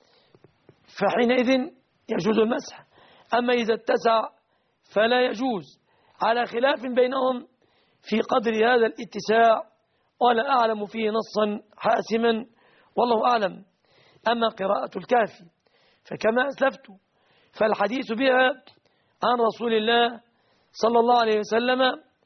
فحينئذ يجوز المسح، أما إذا اتسع فلا يجوز، على خلاف بينهم في قدر هذا الاتساع، ولا أعلم فيه نصا حاسما والله أعلم. أما قراءة الكافي فكما أسلفت فالحديث بها عن رسول الله صلى الله عليه وسلم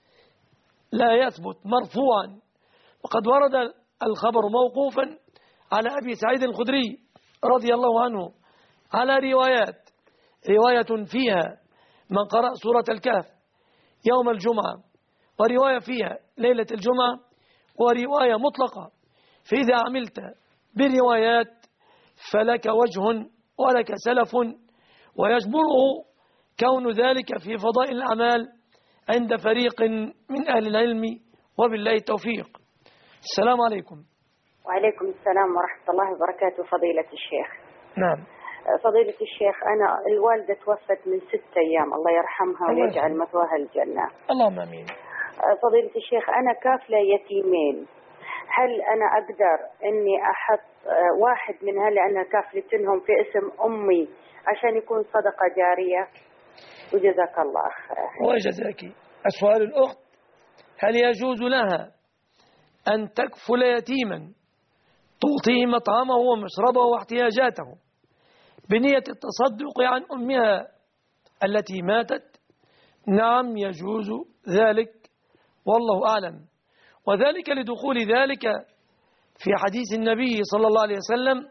لا يثبت مرفوعا، وقد ورد الخبر موقوفا على أبي سعيد الخدري رضي الله عنه على روايات، رواية فيها من قرأ سورة الكهف يوم الجمعة، ورواية فيها ليلة الجمعة، ورواية مطلقة. فإذا عملت بروايات فلك وجه ولك سلف، ويجبره كون ذلك في فضائل الأعمال عند فريق من أهل العلم، وبالله التوفيق. السلام عليكم. وعليكم السلام ورحمة الله وبركاته. فضيلة الشيخ. نعم. فضيلة الشيخ، أنا الوالدة توفت من ست أيام، الله يرحمها ويجعل مثواها الجنة. اللهم آمين. فضيلة الشيخ، أنا كافلة يتيمين، هل أنا أقدر أني أحط واحد من هل أنا كافلتنهم في اسم أمي عشان يكون صدقة جارية؟ وجزاك الله خير. وجزاك. السؤال الأخت: هل يجوز لها أن تكفل يتيما تعطيه مطعمه ومشربه واحتياجاته بنية التصدق عن أمها التي ماتت؟ نعم يجوز ذلك والله أعلم، وذلك لدخول ذلك في حديث النبي صلى الله عليه وسلم: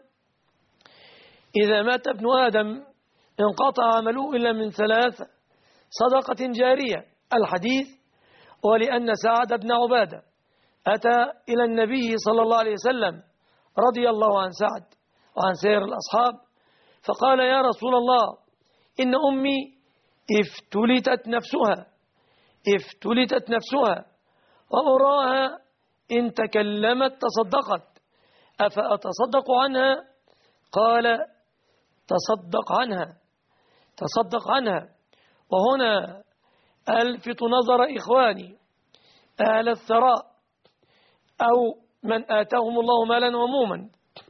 إذا مات ابن آدم انقطع عمله إلا من ثلاث: صدقة جارية، الحديث. ولأن سعد بن عبادة أتى إلى النبي صلى الله عليه وسلم رضي الله عن سعد وعن سائر الأصحاب فقال: يا رسول الله، إن أمي افتلتت نفسها افتلتت نفسها وأراها إن تكلمت تصدقت، أفأتصدق عنها؟ قال: تصدق عنها تصدق عنها. وهنا ألفت نظر إخواني أهل الثراء أو من آتاهم الله مالا عموما،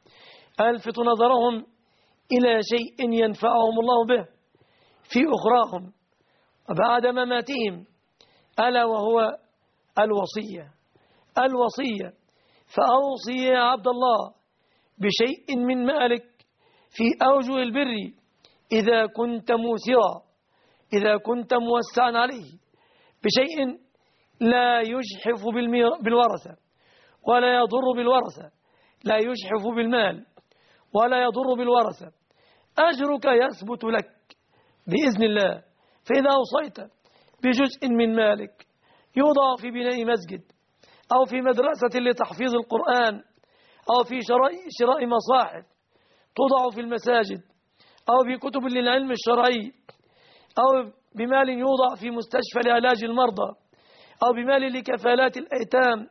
ألفت نظرهم إلى شيء ينفعهم الله به في أخراهم بعد مماتهم، ألا وهو الوصية. الوصية، فأوصي يا عبد الله بشيء من مالك في أوجه البر إذا كنت موسرا، إذا كنت موسعا عليه، بشيء لا يجحف بالورثة ولا يضر بالورثة، لا يجحف بالمال ولا يضر بالورثة، أجرك يثبت لك بإذن الله. فإذا أوصيت بجزء من مالك يوضع في بناء مسجد أو في مدرسة لتحفيظ القرآن أو في شراء, شراء مصاحف توضع في المساجد أو في كتب للعلم الشرعي أو بمال يوضع في مستشفى لعلاج المرضى أو بمال لكفالات الأيتام،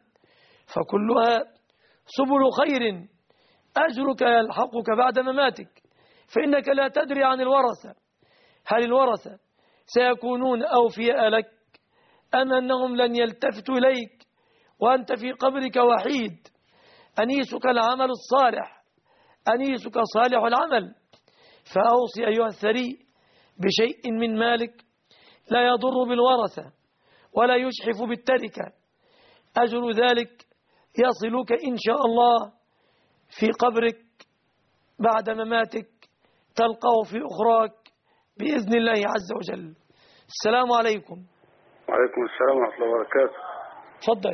فكلها سبل خير أجرك يلحقك بعد مماتك، فإنك لا تدري عن الورثة هل الورثة سيكونون أوفياء لك أم أنهم لن يلتفتوا إليك وأنت في قبرك وحيد. أنيسك العمل الصالح، أنيسك صالح العمل. فأوصي أيها الثري بشيء من مالك لا يضر بالورثة ولا يشحف بالتركة، أجر ذلك يصلك إن شاء الله في قبرك بعد مماتك، تلقاه في أخراك بإذن الله عز وجل. السلام عليكم. وعليكم السلام ورحمة الله وبركاته. تفضل.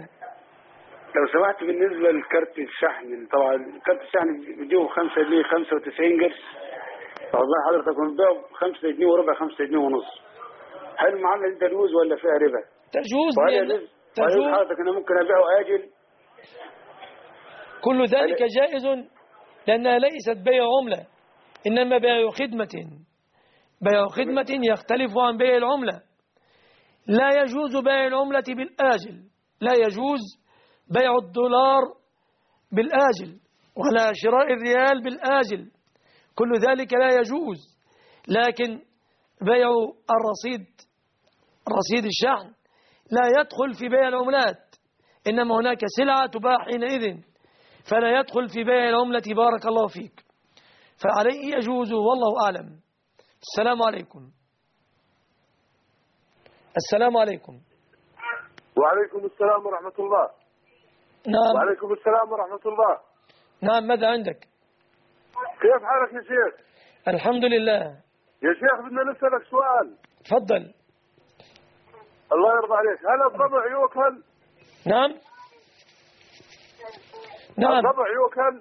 لو سمحت بالنسبة لكارت الشحن، طبعا كارت الشحن بيجيبه خمسة جنيه خمسة وتسعين قرش، والله حضرتك بنبيعه خمسة جنيه وربع خمسة جنيه ونص، هل المعاملة دي تجوز ولا فيها ربا؟ تجوز. تجوز حضرتك أنا ممكن أبيعه آجل؟ كل ذلك جائز لأنها ليست بيع عملة إنما بيع خدمة. بيع خدمة يختلف عن بيع العملة. لا يجوز بيع العملة بالآجل، لا يجوز بيع الدولار بالآجل ولا شراء الريال بالآجل، كل ذلك لا يجوز. لكن بيع الرصيد، رصيد الشحن، لا يدخل في بيع العملات، إنما هناك سلعة تباع حينئذ، فلا يدخل في بيع العملة. بارك الله فيك، فعليه يجوز والله أعلم. السلام عليكم. السلام عليكم. وعليكم السلام ورحمة الله. نعم. وعليكم السلام ورحمة الله. نعم، ماذا عندك؟ كيف حالك يا شيخ؟ الحمد لله. يا شيخ بدنا نسألك سؤال. تفضل. الله يرضى عليك، هل الضبع يوكل؟ نعم نعم. الضبع يوكل؟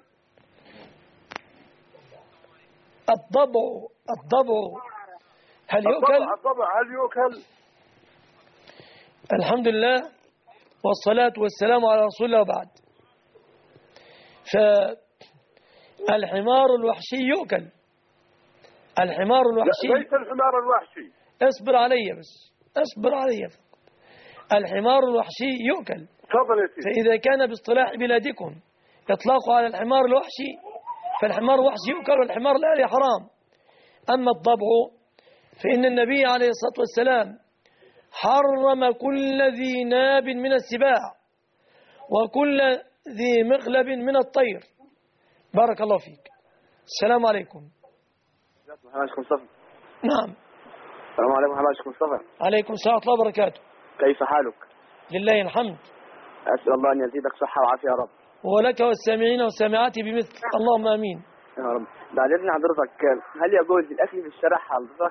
الضبع الضبع هل يؤكل؟ الضبع هل يؤكل؟ الحمد لله والصلاة والسلام على رسول الله وبعد. فالحمار الوحشي يؤكل. الحمار الوحشي ليس الحمار الوحشي. اصبر علي بس، اصبر علي. الحمار الوحشي يؤكل. تفضل يا سيدي. فإذا كان باصطلاح بلادكم إطلاقه على الحمار الوحشي فالحمار الوحشي يؤكل والحمار الأهلي حرام. أما الضبع فإن النبي عليه الصلاة والسلام حرم كل ذي ناب من السباع وكل ذي مغلب من الطير. بارك الله فيك. السلام عليكم. حماشكم صفر. نعم. السلام عليكم حماشكم صفر. عليكم السلام ورحمة الله وبركاته. كيف حالك؟ لله الحمد. أسأل الله أن يزيدك صحة وعافية يا رب. ولك والسامعين والسامعات بمثل. اللهم آمين يا رب. بعد إذن حضرتك، هل يجوز الأكل في الشارع حضرتك؟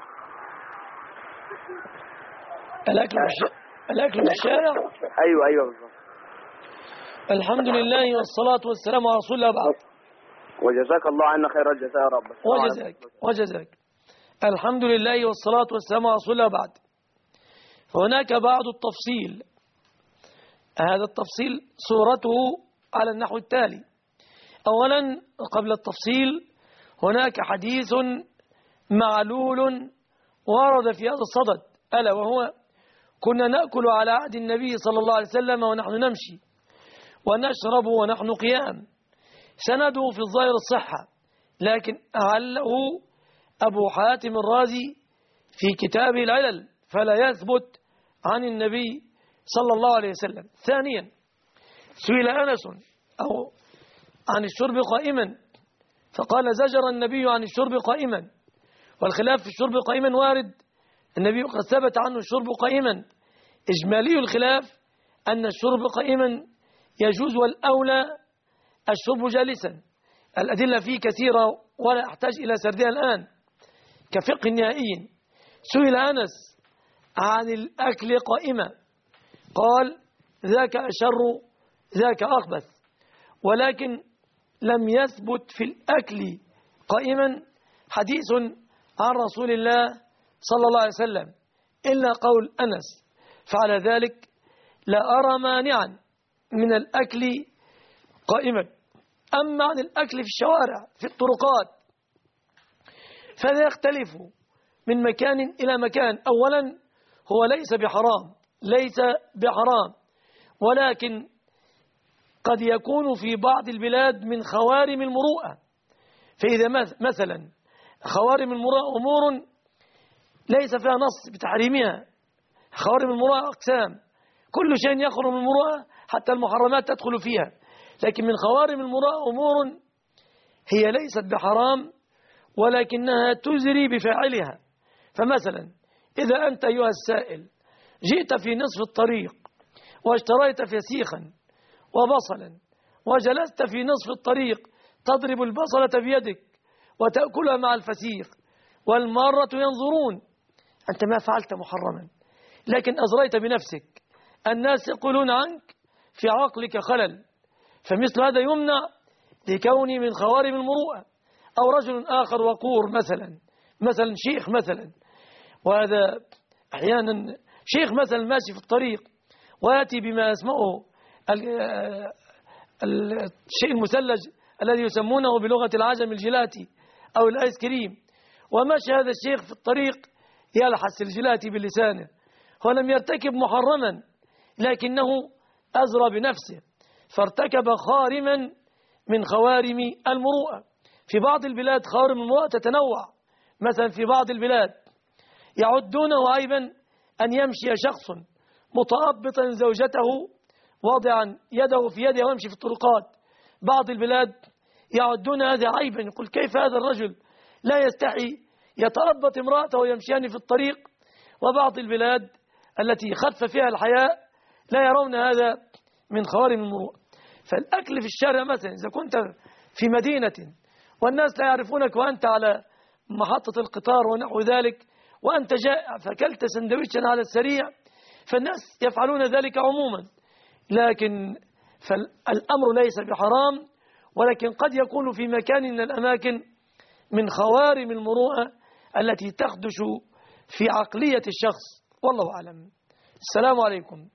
الأكل في الشارع؟ الأكل في الشارع؟ أيوة أيوة بالضبط. الحمد لله والصلاة والسلام على رسول الله بعد. وجزاك الله عنا خير الجزاء يا رب. وجزاك وجزاك. الحمد لله والصلاة والسلام على رسول الله بعد. هناك بعض التفصيل، هذا التفصيل صورته على النحو التالي. أولا قبل التفصيل هناك حديث معلول ورد في هذا الصدد، ألا وهو كنا نأكل على عهد النبي صلى الله عليه وسلم ونحن نمشي ونشرب ونحن قيام. سنده في الظاهر الصحة، لكن أعله أبو حاتم الرازي في كتابه العلل، فلا يثبت عن النبي صلى الله عليه وسلم. ثانيا سئل أنس أو عن الشرب قائما فقال زجر النبي عن الشرب قائما، والخلاف في الشرب قائما وارد، النبي قد ثبت عنه الشرب قائما. إجمالي الخلاف أن الشرب قائما يجوز والأولى الشرب جالسا. الأدلة فيه كثيرة ولا أحتاج إلى سردها الآن كفقه نهائي. سئل أنس عن الأكل قائما قال ذاك أشر ذاك أخبث، ولكن لم يثبت في الأكل قائما حديث عن رسول الله صلى الله عليه وسلم إلا قول أنس، فعلى ذلك لا أرى مانعا من الأكل قائما. أما عن الأكل في الشوارع في الطرقات فلا يختلف من مكان إلى مكان. أولا هو ليس بحرام ليس بحرام ولكن قد يكون في بعض البلاد من خوارم المروءة. فإذا مثلا خوارم المروءة أمور ليس فيها نص بتحريمها. خوارم المروءة أقسام، كل شيء يخرم المروءة حتى المحرمات تدخل فيها، لكن من خوارم المروءة أمور هي ليست بحرام ولكنها تزري بفاعلها. فمثلا إذا أنت أيها السائل جئت في نصف الطريق واشتريت فسيخا وبصلا وجلست في نصف الطريق تضرب البصلة بيدك وتأكلها مع الفسيخ والمارة ينظرون، أنت ما فعلت محرما لكن أزريت بنفسك، الناس يقولون عنك في عقلك خلل، فمثل هذا يمنع لكونه من خوارم المروءة. أو رجل آخر وقور مثلا مثلا شيخ مثلا، وهذا أحيانا شيخ مثلا ماشي في الطريق ويأتي بما اسمه الشيء المثلج الذي يسمونه بلغة العجم الجيلاتي أو الآيس كريم، ومشى هذا الشيخ في الطريق يلحس الجيلاتي بلسانه، هو لم يرتكب محرما لكنه أزرى بنفسه فارتكب خارما من خوارم المروءة. في بعض البلاد خوارم المروءة تتنوع، مثلا في بعض البلاد يعدونه عيبا أن يمشي شخص متأبطا زوجته واضعا يده في يده ويمشي في الطرقات. بعض البلاد يعدون هذا عيبا، يقول كيف هذا الرجل لا يستحي يتأبط امرأته ويمشيان في الطريق. وبعض البلاد التي خف فيها الحياء لا يرون هذا من خوارم المروءة. فالأكل في الشارع مثلا إذا كنت في مدينة والناس لا يعرفونك وأنت على محطة القطار ونحو ذلك وأنت جائع فأكلت سندويشا على السريع، فالناس يفعلون ذلك عموما، لكن فالأمر ليس بحرام ولكن قد يكون في مكان من الأماكن من خوارم المروءة التي تخدش في عقلية الشخص، والله أعلم. السلام عليكم.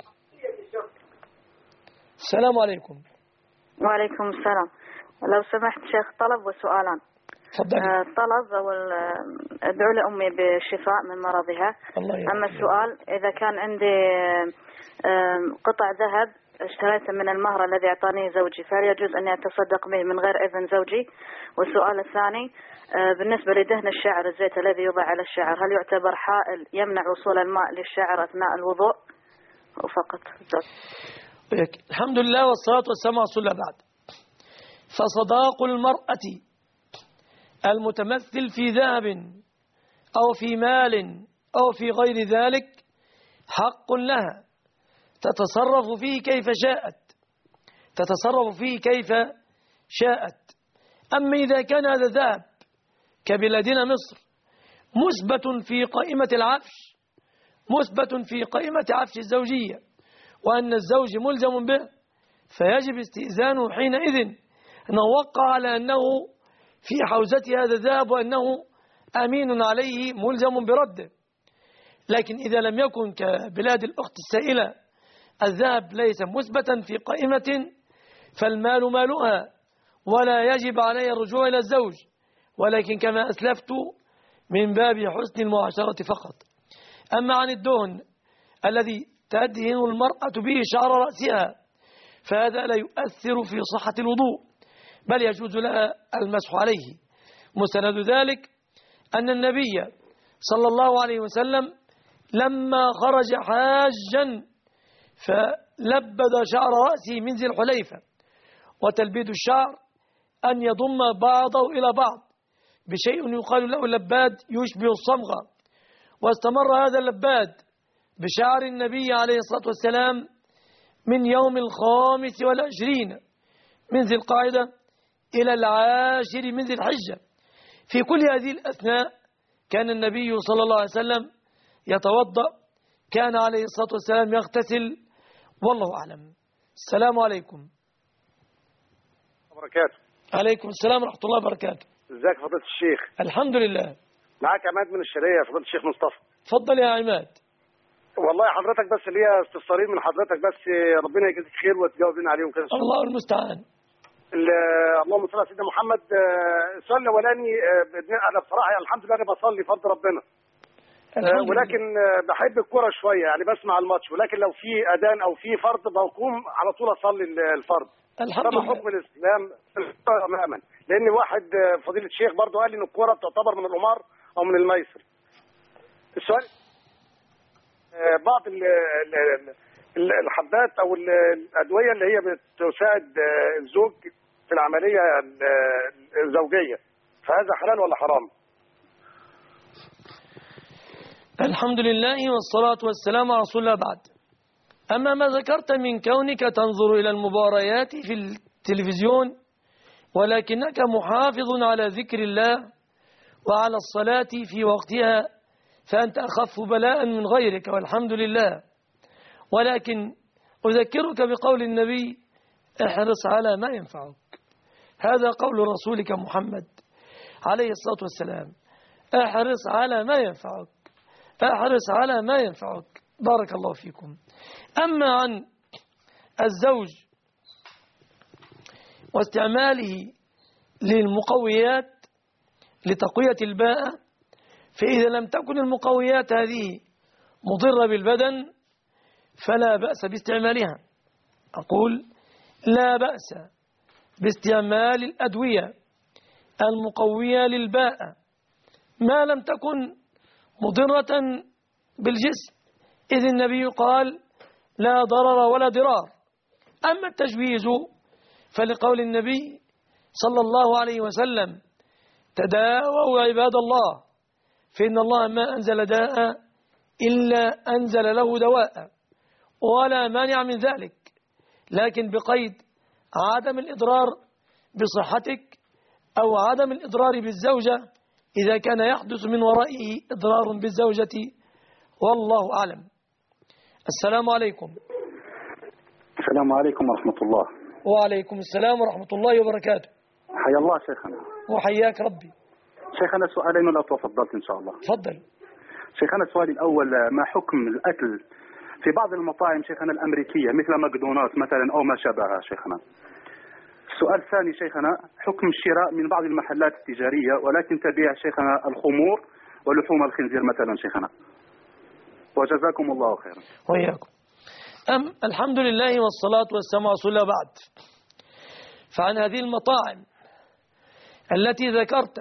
السلام عليكم. وعليكم السلام. لو سمحت شيخ طلب وسؤالان. آه طلب أول أدعو لأمي بالشفاء من مرضها. أما السؤال إذا كان عندي قطع ذهب اشتريته من المهر الذي أعطاني زوجي فهل يجوز أن أتصدق به من غير إذن زوجي؟ والسؤال الثاني بالنسبة لدهن الشعر الزيت الذي يوضع على الشعر هل يعتبر حائل يمنع وصول الماء للشعر أثناء الوضوء؟ وفقط. الحمد لله والصلاة والسلام على رسول الله. بعد فصداق المرأة المتمثل في ذهب أو في مال أو في غير ذلك حق لها تتصرف فيه كيف شاءت تتصرف فيه كيف شاءت. أما إذا كان هذا ذهب كبلادنا مصر مثبت في قائمة العفش مثبت في قائمة عفش الزوجية وأن الزوج ملزم به فيجب استئذانه حينئذ أنه وقع على أنه في حوزة هذا الذهب وأنه أمين عليه ملزم برده. لكن إذا لم يكن كبلاد الأخت السائلة الذهب ليس مثبتا في قائمة فالمال مالها ولا يجب عليه الرجوع إلى الزوج، ولكن كما أسلفت من باب حسن المعاشرة فقط. أما عن الدهن الذي تدهن المرأة به شعر رأسها فهذا لا يؤثر في صحة الوضوء بل يجوز لها المسح عليه. مستند ذلك أن النبي صلى الله عليه وسلم لما خرج حاجا فلبد شعر رأسه من ذي الحليفة، وتلبيد الشعر أن يضم بعضه إلى بعض بشيء يقال له اللباد يشبه الصمغة. واستمر هذا اللباد بشعر النبي عليه الصلاة والسلام من يوم الخامس والعشرين من ذي القاعدة إلى العاشر من ذي الحجة. في كل هذه الأثناء كان النبي صلى الله عليه وسلم يتوضأ، كان عليه الصلاة والسلام يغتسل، والله أعلم. السلام عليكم. وبركاته. عليكم السلام ورحمة الله وبركاته. ازيك فضيلة الشيخ؟ الحمد لله. معاك عماد من الشرقية فضيلة الشيخ مصطفى. اتفضل يا عماد. والله حضرتك بس ليا استفسارين من حضرتك، بس ربنا يجزيك خير وتجاوب لنا عليهم كده. الله المستعان. اللهم صل على سيدنا محمد. السؤال الاولاني، انا بصراحه الحمد لله انا بصلي فرض ربنا، ولكن بحب الكوره شويه، يعني بسمع الماتش، ولكن لو في اذان او في فرض بقوم على طول اصلي الفرض. الحمد لله. حكم الاسلام تماما، لان واحد فضيله الشيخ برضه قال لي ان الكوره بتعتبر من القمار او من الميسر. السؤال، بعض الحبات او الادويه اللي هي بتساعد الزوج في العمليه الزوجيه، فهذا حلال ولا حرام؟ الحمد لله والصلاة والسلام على رسول الله. بعد، أما ما ذكرت من كونك تنظر إلى المباريات في التلفزيون ولكنك محافظ على ذكر الله وعلى الصلاة في وقتها، فأنت أخف بلاء من غيرك والحمد لله. ولكن أذكرك بقول النبي: احرص على ما ينفعك. هذا قول رسولك محمد عليه الصلاة والسلام: احرص على ما ينفعك، احرص على ما ينفعك. بارك الله فيكم. أما عن الزوج واستعماله للمقويات لتقوية الباءة، فإذا لم تكن المقويات هذه مضرة بالبدن فلا بأس باستعمالها. أقول لا بأس باستعمال الأدوية المقوية للباءة ما لم تكن مضرة بالجسم، إذ النبي قال: لا ضرر ولا ضرار. أما التجويز فلقول النبي صلى الله عليه وسلم: تداووا عباد الله فإن الله ما أنزل داء إلا أنزل له دواء، ولا مانع من ذلك، لكن بقيد عدم الإضرار بصحتك أو عدم الإضرار بالزوجة إذا كان يحدث من ورائه إضرار بالزوجة، والله أعلم. السلام عليكم. السلام عليكم ورحمة الله. وعليكم السلام ورحمة الله وبركاته. حيا الله شيخنا. وحياك ربي. شيخنا سؤالين لو تفضلت إن شاء الله. تفضل. شيخنا السؤال الأول: ما حكم الأكل في بعض المطاعم شيخنا الأمريكية مثل ماكدونالدز مثلا أو ما شابهها شيخنا؟ السؤال الثاني شيخنا: حكم الشراء من بعض المحلات التجارية ولكن تبيع شيخنا الخمور ولحوم الخنزير مثلا شيخنا، وجزاكم الله خيرا. وإياكم. أم الحمد لله والصلاة والسلام على رسول الله. بعد، فعن هذه المطاعم التي ذكرت،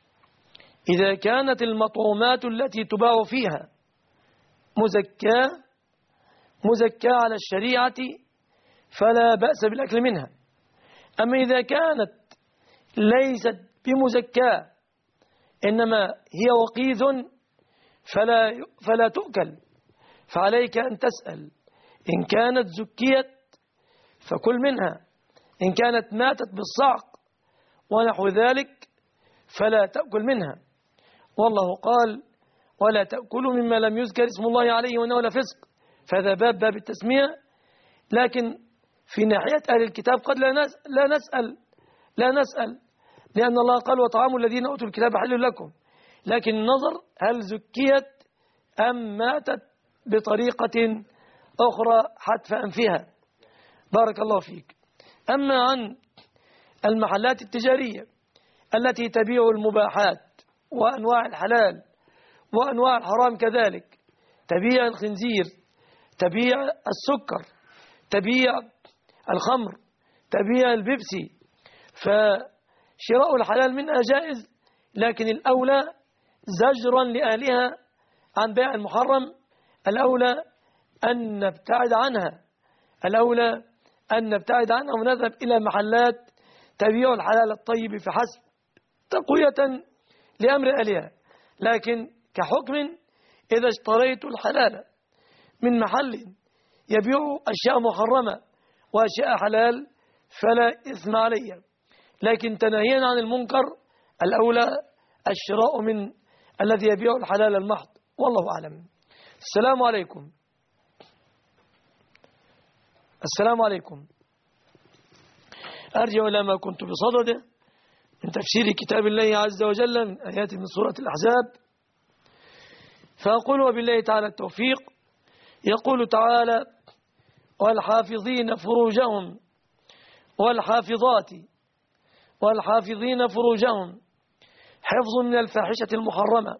إذا كانت المطعومات التي تباع فيها مزكاة مزكاة على الشريعة فلا بأس بالأكل منها. أما إذا كانت ليست بمزكاة إنما هي وقيذ فلا فلا تؤكل، فعليك أن تسأل: إن كانت زكيت فكل منها، إن كانت ماتت بالصعق ونحو ذلك فلا تأكل منها. والله قال: ولا تأكلوا مما لم يذكر اسم الله عليه وإنه لفسق، فهذا باب باب التسمية. لكن في ناحية أهل الكتاب قد لا لا نسأل لا نسأل لأن الله قال: وطعام الذين أوتوا الكتاب حل لكم. لكن النظر هل زكيت أم ماتت بطريقة أخرى حتف أنفها. بارك الله فيك. أما عن المحلات التجارية التي تبيع المباحات وأنواع الحلال وأنواع الحرام كذلك، تبيع الخنزير، تبيع السكر، تبيع الخمر، تبيع البيبسي، فشراء الحلال منها جائز، لكن الأولى زجرا لأهلها عن بيع المحرم الأولى أن نبتعد عنها الأولى أن نبتعد عنها ونذهب إلى محلات تبيع الحلال الطيب فحسب تقوية لأمر أهلها. لكن كحكم إذا اشتريت الحلال من محل يبيع أشياء محرمة وأشياء حلال فلا إثم علي، لكن تناهيا عن المنكر الأولى الشراء من الذي يبيع الحلال المحض، والله أعلم. السلام عليكم. السلام عليكم. أرجع إلى ما كنت بصدده من تفسير كتاب الله عز وجل من آيات من سورة الأحزاب، فأقول وبالله تعالى التوفيق. يقول تعالى: والحافظين فروجهم والحافظات والحافظين فروجهم، حفظ من الفاحشة المحرمة،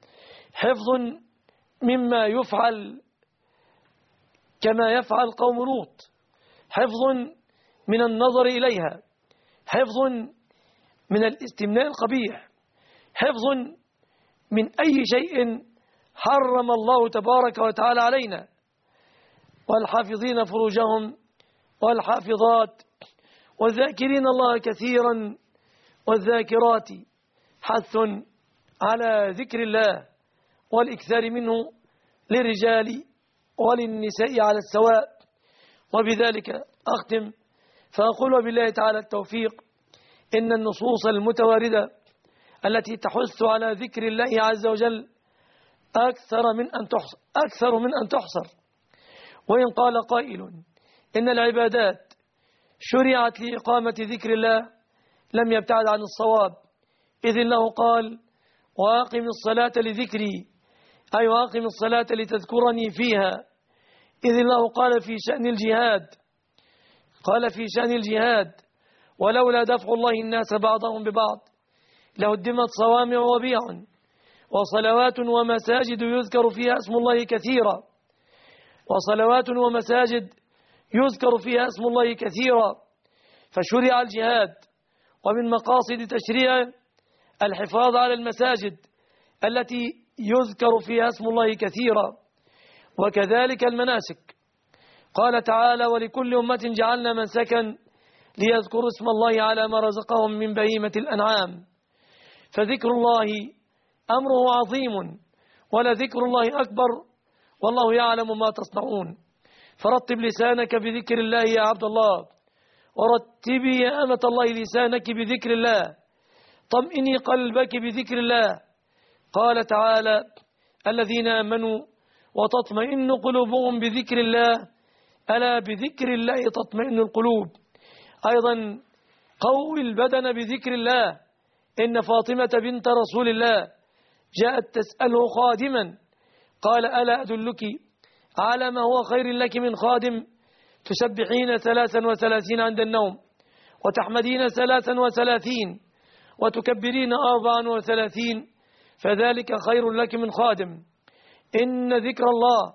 حفظ مما يفعل كما يفعل قوم لوط، حفظ من النظر إليها، حفظ من الاستمناء القبيح، حفظ من أي شيء حرم الله تبارك وتعالى علينا. والحافظين فروجهم والحافظات والذاكرين الله كثيرا والذاكرات، حث على ذكر الله والإكثار منه للرجال وللنساء على السواء. وبذلك أختم فأقول بالله تعالى التوفيق: إن النصوص المتواردة التي تحث على ذكر الله عز وجل أكثر من أن تحصر, أكثر من أن تحصر. وإن قال قائل إن العبادات شرعت لإقامة ذكر الله لم يبتعد عن الصواب، إذ الله قال: وأقم الصلاة لذكري، أي وأقم الصلاة لتذكرني فيها. إذ الله قال في شأن الجهاد قال في شأن الجهاد: ولولا دفع الله الناس بعضهم ببعض لهدمت صوامع وبيع وصلوات ومساجد يذكر فيها اسم الله كثيرا وصلوات ومساجد يذكر فيها اسم الله كثيرا. فشرع الجهاد، ومن مقاصد تشريع الحفاظ على المساجد التي يذكر فيها اسم الله كثيرا، وكذلك المناسك. قال تعالى: ولكل أمة جعلنا منسكا ليذكروا اسم الله على ما رزقهم من بهيمة الأنعام. فذكر الله أمره عظيم، ولذكر الله أكبر، والله يعلم ما تصنعون. فرتب لسانك بذكر الله يا عبد الله، ورتبي يا أمة الله لسانك بذكر الله، طمئني قلبك بذكر الله. قال تعالى: الذين آمنوا وتطمئن قلوبهم بذكر الله، ألا بذكر الله تطمئن القلوب. أيضا قوي البدن بذكر الله. إن فاطمة بنت رسول الله جاءت تسأله خادما، قال: ألا أدلك على ما هو خير لك من خادم؟ تسبحين ثلاثا وثلاثين عند النوم، وتحمدين ثلاثا وثلاثين، وتكبرين أربعا وثلاثين، فذلك خير لك من خادم. إن ذكر الله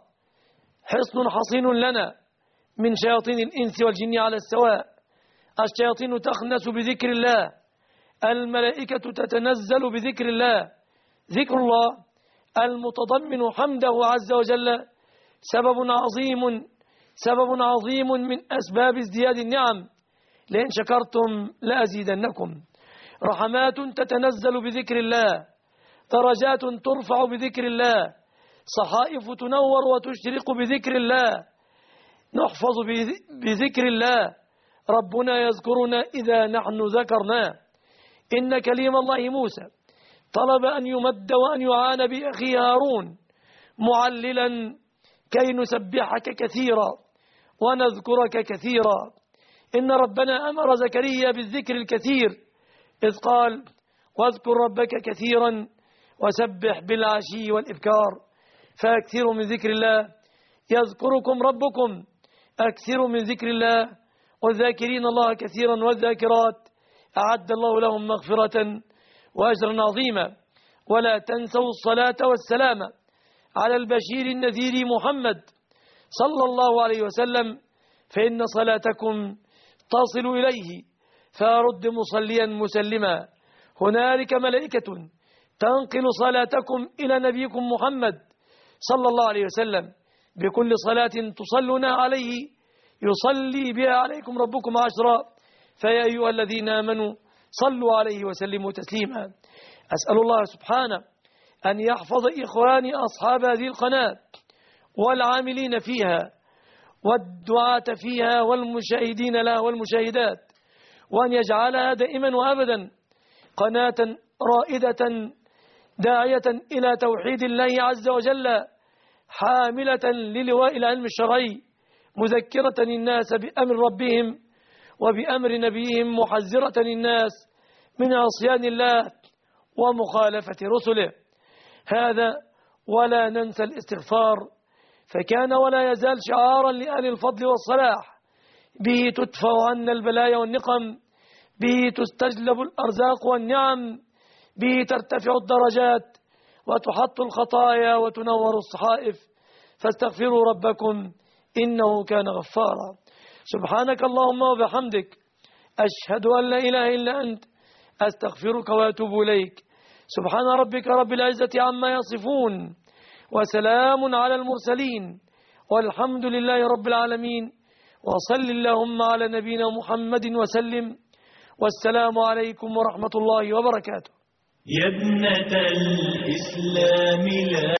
حصن حصين لنا من شياطين الإنس والجن على السواء. الشياطين تخنس بذكر الله، الملائكة تتنزل بذكر الله. ذكر الله المتضمن حمده عز وجل سبب عظيم سبب عظيم من أسباب ازدياد النعم. لئن شكرتم لأزيدنكم. رحمات تتنزل بذكر الله، درجات ترفع بذكر الله، صحائف تنور وتشرق بذكر الله، نحفظ بذكر الله، ربنا يذكرنا إذا نحن ذكرناه. إن كليم الله موسى طلب أن يمد وأن يعان بأخيه هارون معللا كي نسبحك كثيرا ونذكرك كثيرا. إن ربنا أمر زكريا بالذكر الكثير إذ قال: واذكر ربك كثيرا وسبح بالعشي والإبكار. فأكثروا من ذكر الله يذكركم ربكم. أكثروا من ذكر الله، والذاكرين الله كثيرا والذاكرات أعد الله لهم مغفرة وأجرا عظيما. ولا تنسوا الصلاة والسلام على البشير النذير محمد صلى الله عليه وسلم، فإن صلاتكم تصل إليه فأرد مصليا مسلما. هنالك ملائكة تنقل صلاتكم إلى نبيكم محمد صلى الله عليه وسلم، بكل صلاة تصلون عليه يصلي بها عليكم ربكم عشرا، فيا أيها الذين آمنوا صلوا عليه وسلموا تسليما. أسأل الله سبحانه أن يحفظ إخواني أصحاب هذه القناة والعاملين فيها والدعاة فيها والمشاهدين لها والمشاهدات، وأن يجعلها دائما وأبدا قناة رائدة داعية إلى توحيد الله عز وجل، حاملة للواء العلم الشرعي، مذكرة الناس بأمر ربهم وبأمر نبيهم، محذرة الناس من عصيان الله ومخالفة رسله. هذا ولا ننسى الاستغفار، فكان ولا يزال شعارا لأهل الفضل والصلاح، به تدفع عنا البلايا والنقم، به تستجلب الأرزاق والنعم، به ترتفع الدرجات وتحط الخطايا وتنور الصحائف. فاستغفروا ربكم إنه كان غفارا. سبحانك اللهم وبحمدك، أشهد أن لا إله إلا أنت، أستغفرك وأتوب إليك. سبحان ربك رب العزة عما يصفون، وسلام على المرسلين، والحمد لله رب العالمين. وصل اللهم على نبينا محمد وسلم، والسلام عليكم ورحمة الله وبركاته. يا ابنة الإسلام لا